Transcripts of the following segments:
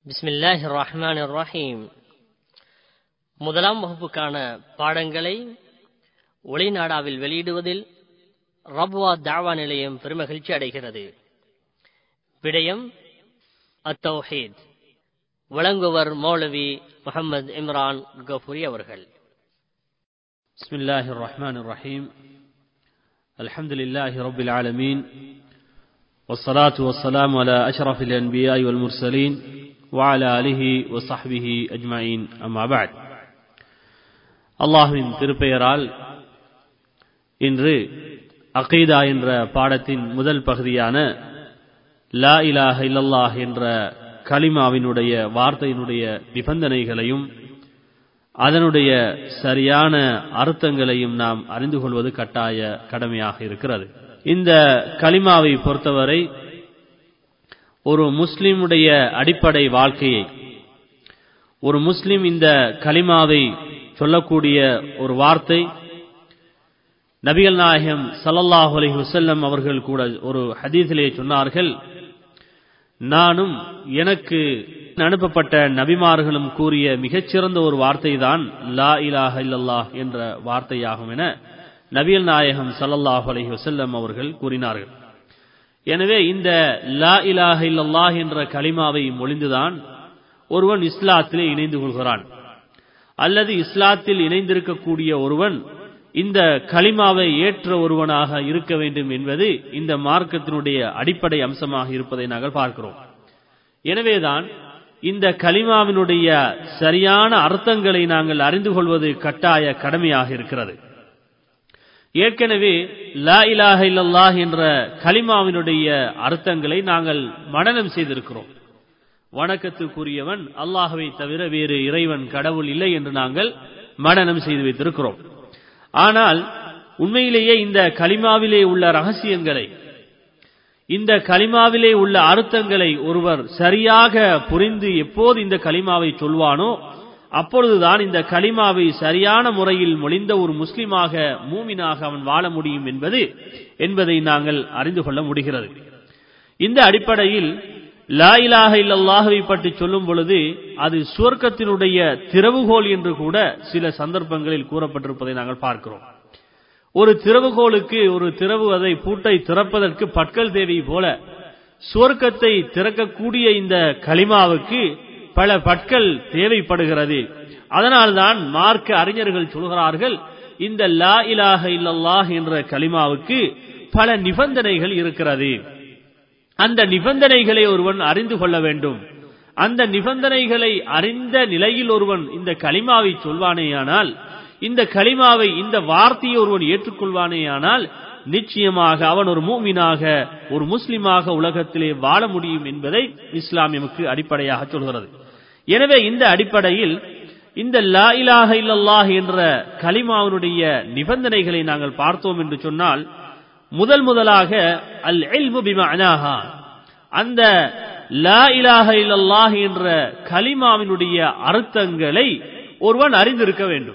பிஸ்மில்லாஹிர் ரஹ்மானிர் ரஹீம். முதலாம் வகுப்புக்கான பாடங்களை ஒளிநாடாவில் வெளியிடுவதில் ரப்வா தாவா நிலையம் பெருமகிழ்ச்சி அடைகிறது. விடயம் அத்தௌஹீத். வழங்குவர் மௌலவி முஹம்மது இம்ரான் கஃபூரி அவர்கள். பிஸ்மில்லாஹிர் ரஹ்மானிர் ரஹீம். அல்ஹம்துலில்லாஹி ரப்பில் ஆலமீன். والصلاة والسلام على أشرف الأنبياء والمرسلين وعلى آله وصحبه أجمعين أما بعد. அல்லாஹ்வின் திருப்பெயரால் இன்று அகீதா என்ற பாடத்தின் முதல் பகுதியான லா இலாஹ இல்லல்லாஹ் என்ற கலிமாவினுடைய வார்த்தையினுடைய நிபந்தனைகளையும் அதனுடைய சரியான அர்த்தங்களையும் நாம் அறிந்து கொள்வது கட்டாய கடமையாக இருக்கிறது. இந்த கலிமாவை பொறுத்தவரை ஒரு முஸ்லிமுடைய அடிப்படை வாழ்க்கையை, ஒரு முஸ்லிம் இந்த கலிமாவை சொல்லக்கூடிய ஒரு வார்த்தை, நபிகள் நாயகம் ஸல்லல்லாஹு அலைஹி வஸல்லம் அவர்கள் கூட ஒரு ஹதீஸிலே சொன்னார்கள், நானும் எனக்கு அனுப்பப்பட்ட நபிமார்களும் கூறிய மிகச்சிறந்த ஒரு வார்த்தை தான் லா இலாஹ இல்லல்லாஹ் என்ற வார்த்தையாகும் என நபிகள் நாயகம் ஸல்லல்லாஹு அலைஹி வஸல்லம் அவர்கள் கூறினார்கள். எனவே இந்த லா இலாஹ இல்லல்லாஹ் என்ற கலிமாவை மொழிந்துதான் ஒருவன் இஸ்லாத்திலே இணைந்து கொள்கிறான். அல்லது இஸ்லாத்தில் இணைந்திருக்கக்கூடிய ஒருவன் இந்த கலிமாவை ஏற்ற ஒருவனாக இருக்க வேண்டும் என்பது இந்த மார்க்கத்தினுடைய அடிப்படை அம்சமாக இருப்பதை நாங்கள் பார்க்கிறோம். எனவேதான் இந்த கலிமாவினுடைய சரியான அர்த்தங்களை நாங்கள் அறிந்து கொள்வது கட்டாய கடமையாக இருக்கிறது. ஏற்கனவே லா இலாஹ இல்லல்லாஹ் என்ற கலிமாவினுடைய அர்த்தங்களை நாங்கள் மனனம் செய்திருக்கிறோம். வணக்கத்துக்குரியவன் அல்லாஹ்வை தவிர வேறு இறைவன் கடவுள் இல்லை என்று நாங்கள் மனனம் செய்து வைத்திருக்கிறோம். ஆனால் உண்மையிலேயே இந்த கலிமாவிலே உள்ள ரகசியங்களை, இந்த கலிமாவிலே உள்ள அர்த்தங்களை ஒருவர் சரியாக புரிந்து எப்போது இந்த கலிமாவை சொல்வானோ அப்பொழுதுதான் இந்த கலிமாவை சரியான முறையில் மொழிந்த ஒரு முஸ்லிமாக, மூமினாக அவன் வாழ முடியும் என்பதை நாங்கள் அறிந்து கொள்ள முடிகிறது. இந்த அடிப்படையில் லா இலாஹ இல்லல்லாஹ்வை பற்றி சொல்லும் பொழுது அது சுவர்க்கத்தினுடைய திறவுகோல் என்று கூட சில சந்தர்ப்பங்களில் கூறப்பட்டிருப்பதை நாங்கள் பார்க்கிறோம். ஒரு திறவுகோலுக்கு ஒரு திறவு, அதை பூட்டை திறப்பதற்கு பற்கள் தேவை போல சுவர்க்கத்தை திறக்கக்கூடிய இந்த கலிமாவுக்கு பல பற்கள் தேவைப்படுகிறது. அதனால்தான் மார்க்க அறிஞர்கள் சொல்கிறார்கள், இந்த லா இலாஹ இல்லல்லாஹ் என்ற கலிமாவுக்கு பல நிபந்தனைகள் இருக்கிறது. அந்த நிபந்தனைகளை ஒருவன் அறிந்து கொள்ள வேண்டும். அந்த நிபந்தனைகளை அறிந்த நிலையில் ஒருவன் இந்த கலிமாவை சொல்வானேயானால், இந்த கலிமாவை, இந்த வார்த்தையை ஒருவன் ஏற்றுக்கொள்வானேயானால் நிச்சயமாக அவன் ஒரு மூமினாக, ஒரு முஸ்லிமாக உலகத்திலே வாழ முடியும் என்பதை இஸ்லாம் நமக்கு அடிப்படையாக சொல்கிறது. எனவே இந்த அடிப்படையில் இந்த லா இலாஹ இல்லல்லாஹ் என்ற கலிமாவினுடைய நிபந்தனைகளை நாங்கள் பார்த்தோம் என்று சொன்னால், முதலாக அல் இல்மு பிமஅனாஹா, அந்த லா இலாஹ இல்லல்லாஹ் என்ற கலிமாவினுடைய அர்த்தங்களை ஒருவன் அறிந்திருக்க வேண்டும்.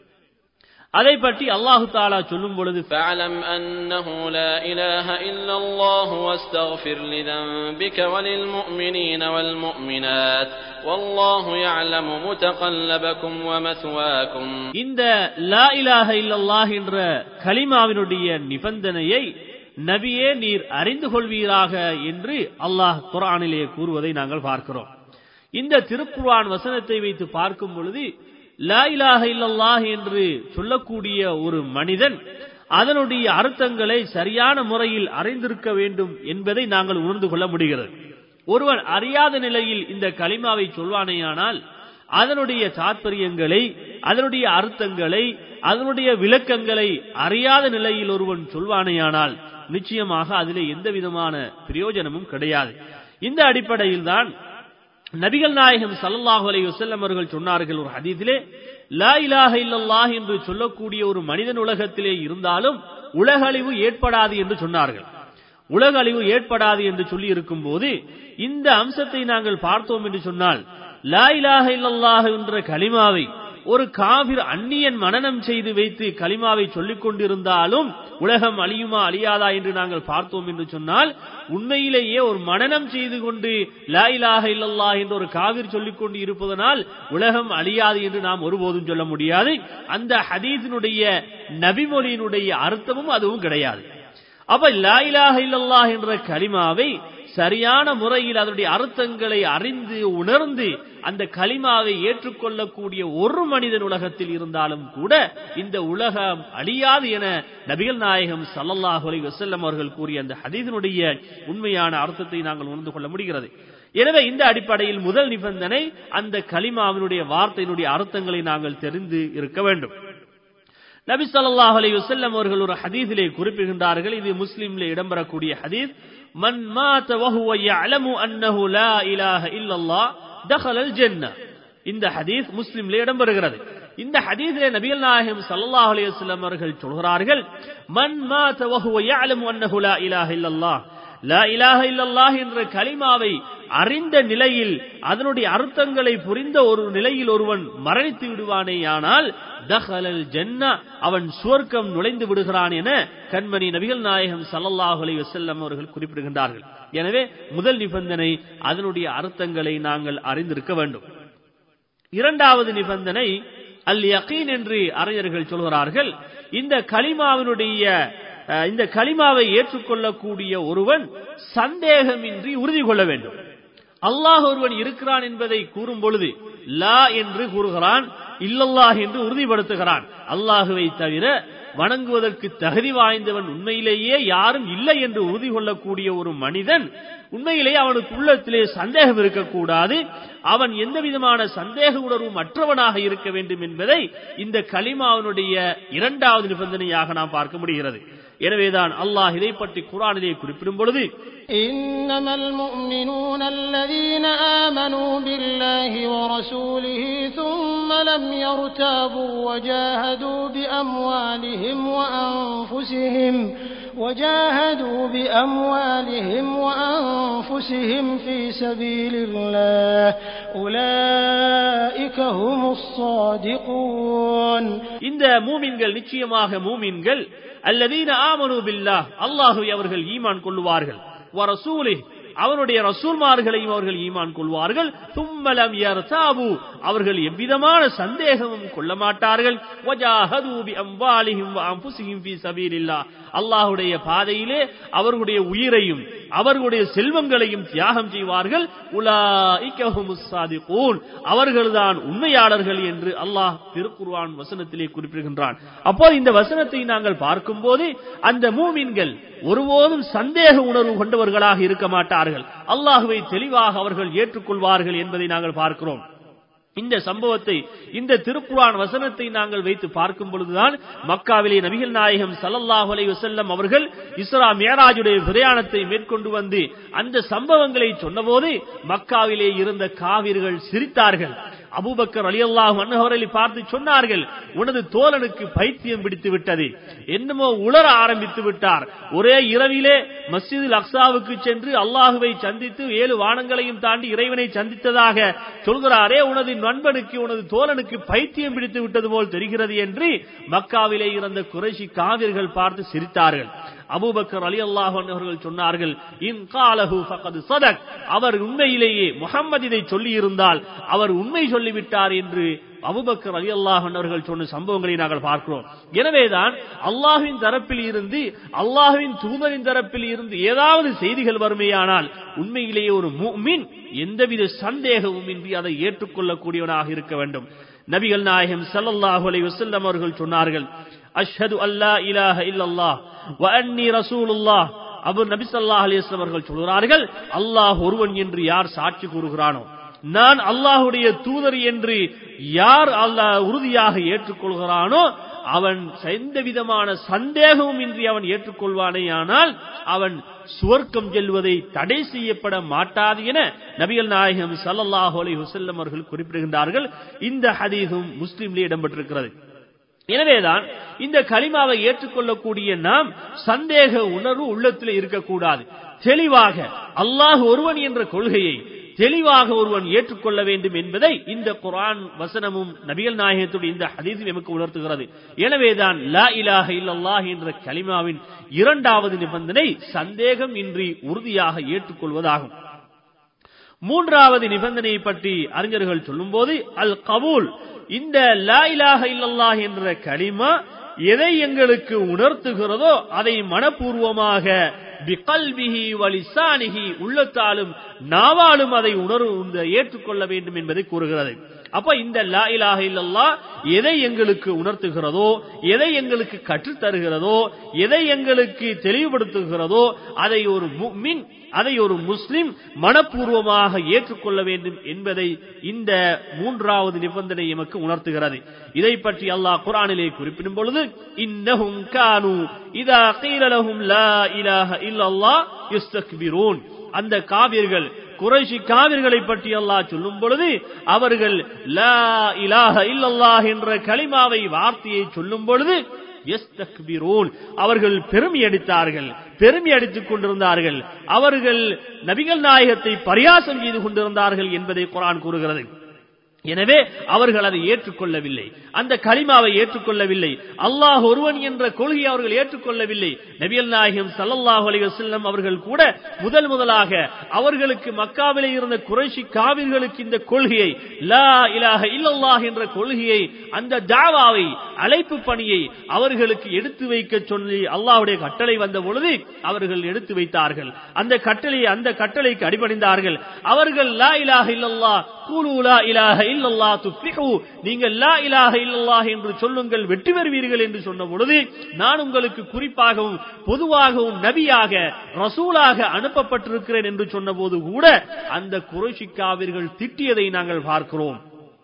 அதை பற்றி அல்லாஹ் தஆலா சொல்லும் பொழுது, ஃபஅலம் அன்னஹு லா இலாஹ இல்லல்லாஹு வஸ்தக்ஃபிர் லிதன்பிக வலில் முஃமினீன வல் முஃமினாத் வல்லாஹு யஅலமு முதகல்லபகும் வமத்வாகும். இந்த லா இலாஹ இல்லல்லாஹ் என்ற கலிமாவினுடைய நிபந்தனையை நபியே நீர் அறிந்து கொள்வீராக என்று அல்லாஹ் குர்ஆனிலே கூறுவதை நாங்கள் பார்க்கிறோம். இந்த திருக்குர்ஆன் வசனத்தை வைத்து பார்க்கும் பொழுது லா இலாஹ இல்லல்லாஹ் என்று சொல்லக்கூடிய ஒரு மனிதன் அதனுடைய அர்த்தங்களை சரியான முறையில் அறிந்திருக்க வேண்டும் என்பதை நாங்கள் உணர்ந்து கொள்ள முடிகிறது. ஒருவன் அறியாத நிலையில் இந்த கலிமாவை சொல்வானேயானால் அதனுடைய தாற்பயங்களை, அதனுடைய அர்த்தங்களை, அதனுடைய விளக்கங்களை அறியாத நிலையில் ஒருவன் சொல்வானேயானால் நிச்சயமாக அதிலே எந்த விதமான பிரயோஜனமும் கிடையாது. இந்த அடிப்படையில் தான் நபிகள் நாயகம் ஸல்லல்லாஹு அலைஹி வஸல்லம் அவர்கள் சொன்னார்கள் ஒரு ஹதீஸிலே, லா இலாஹ இல்லல்லாஹ் என்று சொல்லக்கூடிய ஒரு மனிதன் உலகத்திலே இருந்தாலும் உலகழிவு ஏற்படாது என்று சொன்னார்கள். உலகழிவு ஏற்படாது என்று சொல்லி இருக்கும் போது இந்த அம்சத்தை நாங்கள் பார்த்தோம் என்று சொன்னால், லா இலாஹ இல்லல்லாஹ் என்ற கலிமாவை ஒரு காபிர் அந்நியன் மனனம் செய்து வைத்து கலிமாவை சொல்லிக் கொண்டிருந்தாலும் உலகம் அழியுமா அழியாதா என்று நாங்கள் பார்த்தோம் என்று சொன்னால், உண்மையிலேயே ஒரு மனனம் செய்து கொண்டு லா இலாஹ இல்லல்லாஹ் என்று ஒரு காபிர் சொல்லிக் கொண்டு இருப்பதனால் உலகம் அழியாது என்று நாம் ஒருபோதும் சொல்ல முடியாது. அந்த ஹதீஸினுடைய நபிமொழியினுடைய அர்த்தமும் அதுவும் கிடையாது. அப்ப லா இலாஹ இல்லல்லாஹ் என்ற கலிமாவை சரியான முறையில் அதனுடைய அர்த்தங்களை அறிந்து உணர்ந்து அந்த கலிமாவை ஏற்றுக்கொள்ளக்கூடிய ஒரு மனிதன் உலகத்தில் இருந்தாலும் கூட இந்த உலகம் அழியாது என நபிகள் நாயகம் ஸல்லல்லாஹு அலைஹி வஸல்லம் அவர்கள் கூறிய அந்த ஹதீஸினுடைய உண்மையான அர்த்தத்தை நாங்கள் உணர்ந்து கொள்ள முடிகிறது. எனவே இந்த அடிப்படையில் முதல் நிபந்தனை, அந்த கலிமாவினுடைய வார்த்தையினுடைய அர்த்தங்களை நாங்கள் தெரிந்து இருக்க வேண்டும். நபி ஸல்லல்லாஹு அலைஹி வஸல்லம் அவர்கள் ஒரு ஹதீஸிலே குறிப்பிடுகின்றார்கள், இது முஸ்லிமிலே இடம்பெறக்கூடிய ஹதீஸ், மன் மாத வஹுவ யஅலமு அன்னஹு லா இலாஹ இல்லல்லாஹ் தഖலல் ஜன்னah. இந்த ஹதீஸ் முஸ்லிமிலே இடம்பெறுகிறது. இந்த ஹதீஸிலே நபிகள் நாயகம் ஸல்லல்லாஹு அலைஹி வஸல்லம் அவர்கள் சொல்கிறார்கள், மன் மாத வஹுவ யஅலமு அன்னஹு லா இலாஹ இல்லல்லாஹ், லா இலாஹ இல்லல்லாஹ் என்ற கலிமாவை அறிந்த நிலையில் அதனுடைய அர்த்தங்களை புரிந்த ஒரு நிலையில் ஒருவன் மரணித்து விடுவானேயானால் தഖலல் ஜன்னah, அவன் சுவர்க்கம் நுழைந்து விடுகிறான் என கண்மணி நபிகள் நாயகம் ஸல்லல்லாஹு அலைஹி வஸல்லம் அவர்கள் குறிப்பிடுகின்றார்கள். எனவே முதல் நிபந்தனை, அதனுடைய அர்த்தங்களை நாங்கள் அறிந்திருக்க வேண்டும். இரண்டாவது நிபந்தனை அல் யகீன் என்று அறிஞர்கள் சொல்கிறார்கள். இந்த கலிமாவை ஏற்றுக்கொள்ளக்கூடிய ஒருவன் சந்தேகமின்றி உறுதி கொள்ள வேண்டும். அல்லாஹ் ஒருவன் இருக்கிறான் என்பதை கூறும் பொழுது லா என்று கூறுகிறான், இல்லல்லாஹ் என்று உறுதிப்படுத்துகிறான். அல்லாஹுவை தவிர வணங்குவதற்கு தகுதி வாய்ந்தவன் உண்மையிலேயே யாரும் இல்லை என்று உறுதி கொள்ளக்கூடிய ஒரு மனிதன் உண்மையிலேயே அவனுக்கு உள்ளத்திலே சந்தேகம் இருக்கக்கூடாது. அவன் எந்த விதமான சந்தேக உணர்வும் மற்றவனாக இருக்க வேண்டும் என்பதை இந்த கலிமாவினுடைய இரண்டாவது நிபந்தனையாக நாம் பார்க்க முடிகிறது. எனவேதான் அல்லாஹ் இதை பற்றி குர்ஆனிலே குறிப்பிடும் பொழுது, இன்னமல் முஃமினூன அல்லதீன ஆமனூ பில்லாஹி வ ரசூலிஹி ثم لم يرتابوا وجاهدوا بأموالهم وأنفسهم في سبيل الله أولئك هم الصادقون. இந்த மூமின்கள் நிச்சயமாக மூமின்கள் அல்லதீன ஆமனூ பில்லாஹ், அல்லாஹ்வை அவர்கள் ஈமான் கொள்வார்கள், வ ரசூலிஹி அவருடைய ரசூல்மார்களையும் அவர்கள் ஈமான் கொள்வார்கள், ثم لم يرتابوا அவர்கள் எவ்விதமான சந்தேகமும் கொள்ள மாட்டார்கள், وجاهدوا بأموالهم وأنفسهم في سبيل الله அல்லாஹ்வுடைய பாதையிலே அவர்களுடைய உயிரையும் அவர்களுடைய செல்வங்களையும் தியாகம் செய்வார்கள், உலாயிக ஹுமுஸ் ஸாதிகூன் அவர்கள்தான் உண்மையாளர்கள் என்று அல்லாஹ் திருக்குர்ஆன் வசனத்திலே குறிப்பிடுகின்றான். அப்போ இந்த வசனத்தை நாங்கள் பார்க்கும்போது அந்த மூமின்கள் ஒருபோதும் சந்தேக உணர்வு கொண்டவர்களாக இருக்க மாட்டார்கள், அல்லாஹ்வை தெளிவாக அவர்கள் ஏற்றுக்கொள்வார்கள் என்பதை நாங்கள் பார்க்கிறோம். இந்த சம்பவத்தை, இந்த திருக்குர்ஆன் வசனத்தை நாங்கள் வைத்து பார்க்கும் பொழுதுதான் மக்காவிலே நபிகள் நாயகம் ஸல்லல்லாஹு அலைஹி வஸல்லம் அவர்கள் இஸ்ரா மிஅராஜுடைய பிரயாணத்தை மேற்கொண்டு வந்து அந்த சம்பவங்களை சொன்னபோது மக்காவிலே இருந்த காவிர்கள் சிரித்தார்கள். அபூபக்கர் ரலியல்லாஹு அன்ஹு அவர்களை பார்த்து சொன்னார்கள், உனது தோழனுக்கு பைத்தியம் பிடித்து விட்டது, என்னமோ உளர ஆரம்பித்து விட்டார். ஒரே இரவிலே மஸ்ஜிதுல் அக்ஸாவுக்கு சென்று அல்லாஹுவை சந்தித்து 7 வானங்களையும் தாண்டி இறைவனை சந்தித்ததாக சொல்கிறாரே, உனது நண்பனுக்கு உனது தோழனுக்கு பைத்தியம் பிடித்து விட்டது போல் தெரிகிறது என்று மக்காவிலே இருந்த குறைஷி காவிர்கள் பார்த்து சிரித்தார்கள். அபூபக்கர் ரலியல்லாஹு அன்ஹு அவர்கள் சொன்னார்கள், இன் காலஹு ஃபகத் ஸதக் அவர் உண்மையிலேயே முஹம்மது இதை சொல்லி இருந்தால் அவர் உண்மை சொல்லிவிட்டார் என்று அபூபக்கர் ரலியல்லாஹு அன்ஹு அவர்கள் சொன்ன சம்பவங்களை நாங்கள் பார்க்கிறோம். எனவேதான் அல்லாஹ்வின் தரப்பில் இருந்து அல்லாஹ்வின் தூதரின் தரப்பில் இருந்து ஏதாவது செய்திகள் வருமேயானால் உண்மையிலேயே ஒரு முஃமின் எந்தவித சந்தேகமும் இன்றி அதை ஏற்றுக்கொள்ளக்கூடியவனாக இருக்க வேண்டும். நபிகள் நாயகம் ஸல்லல்லாஹு அலைஹி வஸல்லம் அவர்கள் சொன்னார்கள், அஷ்ஹது அல்லா இலாஹ இல்லல்லாஹ் வ அன்னி ரசூலுல்லாஹ். நபி ஸல்லல்லாஹு அலைஹி வஸல்லம் அவர்கள் சொல்கிறார்கள், அல்லாஹ் ஒருவன் என்று யார் சாட்சி கூறுகிறானோ, நான் அல்லாஹ்வுடைய தூதர் என்று யார் அல்லாஹ் உறுதியாக ஏற்றுக்கொள்கிறானோ அவன் எந்த விதமான சந்தேகமும் இன்றி அவன் ஏற்றுக்கொள்வானேயானால் அவன் சுவர்க்கம் செல்வதை தடை செய்யப்பட மாட்டாது என நபிகள் நாயகம் ஸல்லல்லாஹு அலைஹி வஸல்லம் அவர்கள் குறிப்பிடுகின்றார்கள். இந்த ஹதீஸும் முஸ்லிமிலே இடம்பெற்றிருக்கிறது. எனவேதான் இந்த கலிமாவை ஏற்றுக்கொள்ளக்கூடிய நாம் சந்தேக உணர்வு உள்ளத்தில் இருக்கக்கூடாது. தெளிவாக அல்லாஹ் ஒருவன் என்ற கொள்கையை தெளிவாக ஒருவன் ஏற்றுக்கொள்ள வேண்டும் என்பதை இந்த குர்ஆன் வசனமும் நபிகள் நாயகத்துடைய இந்த ஹதீஸும் நமக்கு உணர்த்துகிறது. எனவேதான் லா இலாஹ இல்லல்லாஹ் என்ற கலிமாவின் இரண்டாவது நிபந்தனை சந்தேகம் இன்றி உறுதியாக ஏற்றுக்கொள்வதாகும். மூன்றாவது நிபந்தனையை பற்றி அறிஞர்கள் சொல்லும்போது அல் கபூல். இந்த லா இலாஹ இல்லல்லாஹ் என்ற கலிமா எதை எங்களுக்கு உணர்த்துகிறதோ அதை மனப்பூர்வமாக பிகல்பிஹி வலிசானிஹி உள்ளத்தாலும் நாவாலும் அதை ஏற்றுக்கொள்ள வேண்டும் என்பதை கூறுகிறது. அப்ப இந்த லா இலாஹ இல்லல்லாஹ் எதை எங்களுக்கு உணர்த்துகிறதோ, எதை எங்களுக்கு கற்றுத் தருகிறதோ, எதை எங்களுக்கு தெளிவுபடுத்துகிறதோ அதை ஒரு முஃமின், அதை ஒரு முஸ்லிம் மனப்பூர்வமாக ஏற்றுக்கொள்ள வேண்டும் என்பதை இந்த மூன்றாவது நிபந்தனை எமக்கு உணர்த்துகிறது. இதை பற்றி அல்லாஹ் குர்ஆனிலே குறிப்பிடும் பொழுது இன்னஹும் கானூ இதா கீல லஹும் லா இலாஹ இல்லல்லாஹ் யஸ்தக்பிரூன். அந்த காபிர்கள், குறைஷி காபிர்களை பற்றி அல்லாஹ் சொல்லும் பொழுது அவர்கள் லா இலாஹ இல்லல்லாஹ் என்ற கலிமாவை வார்த்தையை சொல்லும் பொழுது யஸ்தக்பிரூன், அவர்கள் பெருமை அடித்தார்கள், பெருமை அடித்துக் கொண்டிருந்தார்கள், அவர்கள் நபிகள் நாயகத்தை பரியாசம் செய்து கொண்டிருந்தார்கள் என்பதை குர்ஆன் கூறுகிறது. எனவே அவர்கள் அதை ஏற்றுக்கொள்ளவில்லை, அந்த கலிமாவை ஏற்றுக்கொள்ளவில்லை, அல்லாஹ் ஒருவன் என்ற கொள்கையை அவர்கள் ஏற்றுக்கொள்ளவில்லை. நபிகள் நாயகம் ஸல்லல்லாஹு அலைஹி வஸல்லம் அவர்கள் கூட முதலாக அவர்களுக்கு மக்காவிலே இருந்த குறைஷி காவிர்களுக்கு இந்த கொள்கையை லா இலாஹ இல்லல்லாஹ் என்ற கொள்கையை, அந்த தாவாவை, அழைப்பு பணியை அவர்களுக்கு எடுத்து வைக்க சொல்லி அல்லாஹ்வுடைய கட்டளை வந்த பொழுது அவர்கள் எடுத்து வைத்தார்கள். அந்த கட்டளைக்கு அடிபணிந்தார்கள். அவர்கள் லா இலாஹ இல்லல்லாஹ் கூலு லா இலாஹ இல்லல்லாஹ் துஃப்லிஹு, நீங்கள் லா இலாஹ இல்லல்லாஹ் என்று சொல்லுங்கள் வெற்றி பெறுவீர்கள் என்று சொன்ன பொழுது நான் உங்களுக்கு குறிப்பாகவும் பொதுவாகவும் நபியாக ரசூலாக அனுப்பப்பட்டிருக்கிறேன் என்று சொன்னபோது கூட அந்த குறைஷி காவிர்கள் திட்டியதை நாங்கள் பார்க்கிறோம்.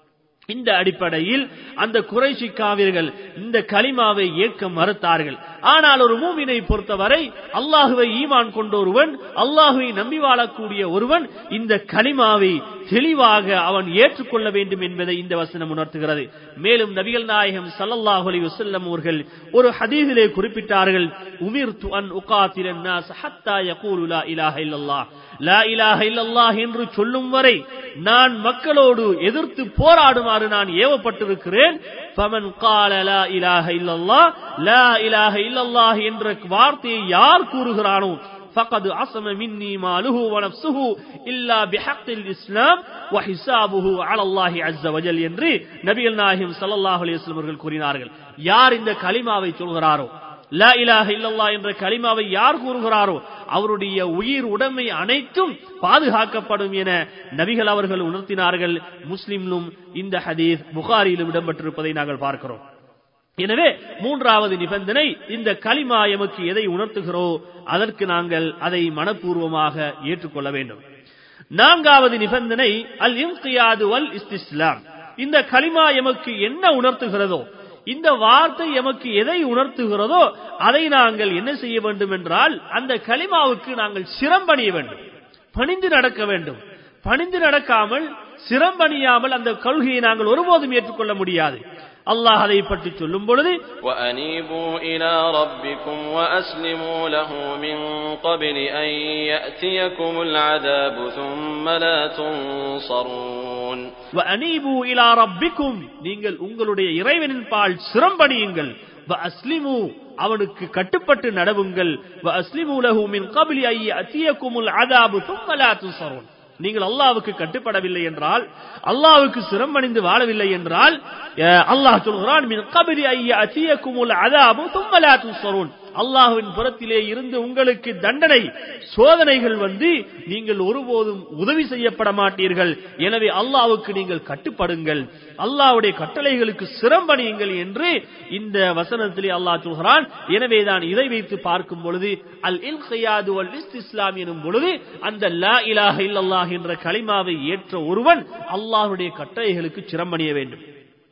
இந்த அடிப்படையில் அந்த குறைஷி காவிர்கள் இந்த கலிமாவை ஏற்க மறுத்தார்கள். ஆனால் ஒரு மூமினை பொறுத்தவரை அல்லாஹுவை ஈமான் கொண்ட ஒருவன், அல்லாஹுவை நம்பி வாழக்கூடிய ஒருவன் இந்த கலிமாவை தெளிவாக அவன் ஏற்றுக்கொள்ள வேண்டும் என்பதை இந்த வசனம் உணர்த்துகிறது. மேலும் நபிகள் நாயகம் ஸல்லல்லாஹு அலைஹி வஸல்லம் அவர்கள் ஒரு ஹதீஸிலே குறிப்பிட்டார்கள், உமிர்து அன் உகாத்திலன் நாஸ் ஹத்தா யகூலு லா இலாஹ இல்லல்லாஹ், லா இலாஹ இல்லல்லாஹ் என்று சொல்லும் வரை நான் மக்களோடு எதிர்த்து போராடுமாறு நான் ஏவப்பட்டிருக்கிறேன். ஃபமன் கால லா இலாஹ இல்லல்லாஹ், லா இலாஹ இல்லல்லாஹ் என்ற வார்த்தையை யார் கூறுகிறானோ فقد عصم مني ماله ونفسه الا بحق الاسلام وحسابه على الله عز وجل என்று நபிகள் நாயகம் ஸல்லல்லாஹு அலைஹி வஸல்லம் அவர்கள் கூறினார்கள். யார் இந்த கலிமாவை சொல்கிறாரோ, லா இலாஹ இல்லல்லாஹ் என்ற கலிமாவை யார் கூறுகிறாரோ அவருடைய உயிர் உடைமை அனைத்தும் பாதுகாக்கப்படும் என நபிகள் அவர்கள் உணர்த்தினார்கள். முஸ்லிமிலும் இந்த ஹதீஸ், புகாரியிலும் இடம்பெற்றிருப்பதை நாங்கள் பார்க்கிறோம். எனவே மூன்றாவது நிபந்தனை, இந்த கலிமா எமக்கு எதை உணர்த்துகிறோ அதற்கு நாங்கள் அதை மனப்பூர்வமாக ஏற்றுக்கொள்ள வேண்டும். நான்காவது நிபந்தனை அல் இன்கியாது வல் இஸ்திஸ்லாம். இந்த கலிமா எமக்கு என்ன உணர்த்துகிறதோ, இந்த வார்த்தை எமக்கு எதை உணர்த்துகிறதோ அதை நாங்கள் என்ன செய்ய வேண்டும் என்றால் அந்த கலிமாவுக்கு நாங்கள் சிரம்பணிய வேண்டும், பணிந்து நடக்க வேண்டும். பணிந்து நடக்காமல், சிரம்பணியாமல் அந்த கொள்கையை நாங்கள் ஒருபோதும் ஏற்றுக்கொள்ள முடியாது. அல்லாஹ் அதை பற்றி சொல்லும் பொழுது وَأَنِيبُوا إِلَى رَبِّكُمْ وَأَسْلِمُوا لَهُ مِنْ قَبْلِ أَنْ يَأْتِيَكُمُ الْعَذَابُ ثُمَّ لَا تُنْصَرُونَ. وَأَنِيبُوا إِلَى رَبِّكُمْ, நீங்கள் உங்களுடைய இறைவனின் பால் சிரம்பணியுங்கள். وَأَسْلِمُوا, அவனுக்கு கட்டுப்பட்டு நடவுங்கள். وَأَسْلِمُوا لَهُ مِنْ قَبْلِ أَنْ يَأْتِيَكُمُ الْعَذَابُ ثُمَّ لَا تُنْصَرُونَ. நீங்கள் அல்லாஹ்வுக்கு கட்டுப்படவில்லை என்றால், அல்லாஹ்வுக்கு சிரம்பணிந்து வாழவில்லை என்றால் அல்லாஹ் சொல்கிறான் மின் கப்லி அன் யஅதியகுமுல் அஸாபு ثم لا تنصرون. அல்லாஹ்வின் புறத்திலே இருந்து உங்களுக்கு தண்டனை, சோதனைகள் வந்து நீங்கள் ஒருபோதும் உதவி செய்யப்பட மாட்டீர்கள். எனவே அல்லாஹ்வுக்கு நீங்கள் கட்டுப்படுங்கள், அல்லாஹ்வுடைய கட்டளைகளுக்கு சிரம்பணியுங்கள் என்று இந்த வசனத்திலே அல்லாஹ் சொல்கிறான். எனவேதான் இதை வைத்து பார்க்கும் பொழுது அல் இன்கியாது வல் இஸ்திஸ்லாம் எனும் பொழுது அந்த லா இலாஹ இல்லல்லாஹ் என்ற கலிமாவை ஏற்ற ஒருவன் அல்லாஹ்வுடைய கட்டளைகளுக்கு சிரம்பணிய வேண்டும்.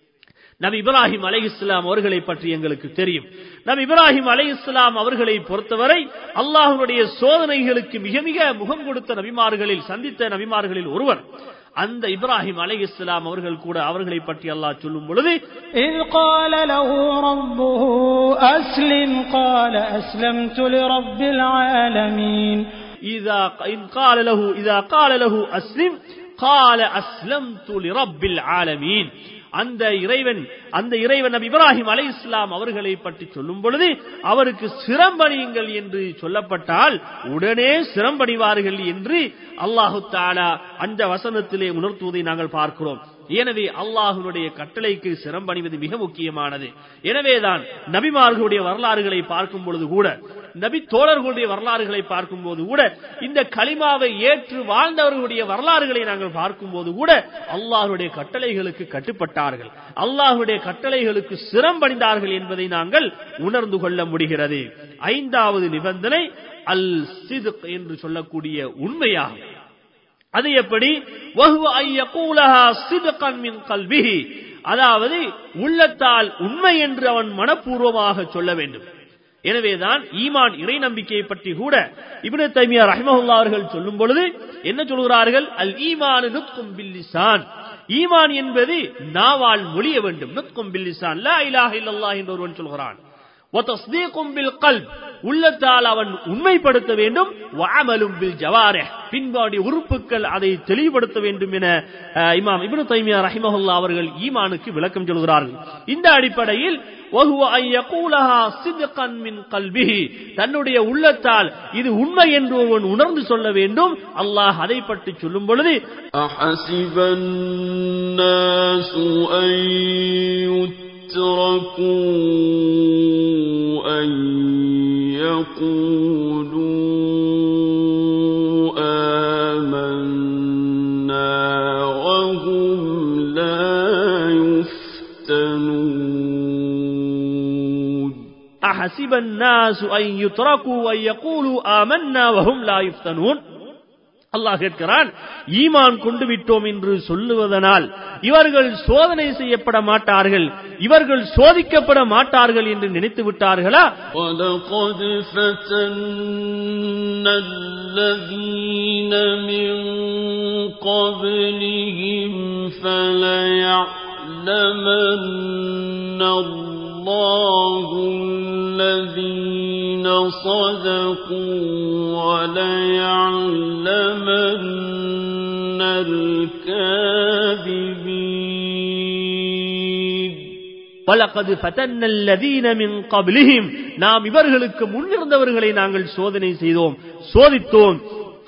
நபி இப்ராஹிம் அலைஹிஸ்ஸலாம் அவர்களை பற்றி எங்களுக்கு தெரியும். நபி இப்ராஹிம் அலைஹிஸ்ஸலாம் அவர்களை பொறுத்தவரை அல்லாஹ்வுடைய சோதனைகளுக்கு மிக மிக முகம் கொடுத்த நபிமார்களில், சந்தித்த நபிமார்களில் ஒருவர். அந்த இப்ராஹிம் அலைஹிஸ்ஸலாம் அவர்கள் கூட அவர்களை பற்றி அல்லாஹ் சொல்லும் பொழுது இல் قال له ربه أسلم قال أسلمت لرب العالمين இதா قال له أسلم قال أسلمت لرب العالمين. அந்த இறைவன் நபி இப்ராஹிம் அலைஹிஸ்ஸலாம் அவர்களை பற்றி சொல்லும் பொழுது அவருக்கு சிரம்பணியுங்கள் என்று சொல்லப்பட்டால் உடனே சிரம்பணிவார்கள் என்று அல்லாஹு தஆலா அந்த வசனத்திலே உணர்த்துவதை நாங்கள் பார்க்கிறோம். எனவே அல்லாஹ்வுடைய கட்டளைக்கு சிரம்பணிவது மிக முக்கியமானது. எனவேதான் நபிமார்களுடைய வரலாறுகளை பார்க்கும் பொழுது கூட, நபி தோழர்களுடைய வரலாறுகளை பார்க்கும் போது கூட, இந்த கலிமாவை ஏற்று வாழ்ந்தவர்களுடைய வரலாறுகளை நாங்கள் பார்க்கும் போது கூட அல்லாஹ்வுடைய கட்டளைகளுக்கு கட்டுப்பட்டார்கள், அல்லாஹ்வுடைய கட்டளைகளுக்கு சிரம்பணிந்தார்கள் என்பதை நாங்கள் உணர்ந்து கொள்ள முடிகிறது. 5வது நிபந்தனை அல் சித்க் என்று சொல்லக்கூடிய உண்மையாகும். அது எப்படி? அதாவது உள்ளத்தால் உண்மை என்று அவன் மனப்பூர்வமாக சொல்ல வேண்டும். எனவேதான் ஈமான் இறை நம்பிக்கையை பற்றி கூட இப்னு தைமியா ரஹ்மஹுல்லாஹ் அவர்கள் சொல்லும் பொழுது என்ன சொல்கிறார்கள்? அல் ஈமானு நுத்கும் பில் லிசான், ஈமான் என்பது நாவால் மொழிய வேண்டும். நுத்கும் பில் லிசான், லா இலாஹ இல்லல்லாஹ் என்று ஒருவன் சொல்கிறான். வதஸ்தீகும் பில் கல்ப், உள்ளத்தால் அவன் உண்மைப்படுத்த வேண்டும். வஅமலும் பில் ஜவாரிஹ், பின்பாடி உறுப்புகள் அதை தெளிவுபடுத்த வேண்டும் என இமாம் இப்னு தைமியா ரஹிமஹுல்லாஹ் அவர்கள் ஈமானுக்கு விளக்கம் சொல்கிறார்கள். இந்த அடிப்படையில் வஹுவ அன் யகூலஹா சித்கன் மின் கல்பிஹி, தன்னுடைய உள்ளத்தால் இது உண்மை என்று ஒருவன் உணர்ந்து சொல்ல வேண்டும். அல்லாஹ் அதை பற்றி சொல்லும் பொழுது அஹஸிபன் நாஸு அன் யுத்ரகூ அன் யகூலூ ஆமன்னா வஹும் லா யுஃப்தனூன். அஹஸிபன் நாஸு அன் யுத்ரகூ அன் யகூலூ ஆமன்னா வஹும் லா யுஃப்தனூன். அல்லாஹ் கேட்கிறான், ஈமான் கொண்டு விட்டோம் என்று சொல்லுவதனால் இவர்கள் சோதனை செய்யப்பட மாட்டார்கள், இவர்கள் சோதிக்கப்பட மாட்டார்கள் என்று நினைத்து விட்டார்களா? وَلَقَدْ فَتَنَّا الَّذِينَ مِن قَبْلِهِمْ فَلَيَعْلَمَنَّ اللَّهُ الَّذِينَ صَدَقُوا وَلَيَعْلَمَنَّ الْكَاذِبِينَ. وَلَقَدْ فَتَنَّا الَّذِينَ مِن قَبْلِهِمْ, நாம் இவர்களுக்கு முன்னிருந்தவர்களை நாங்கள் சோதனை செய்தோம், சோதித்தோம்.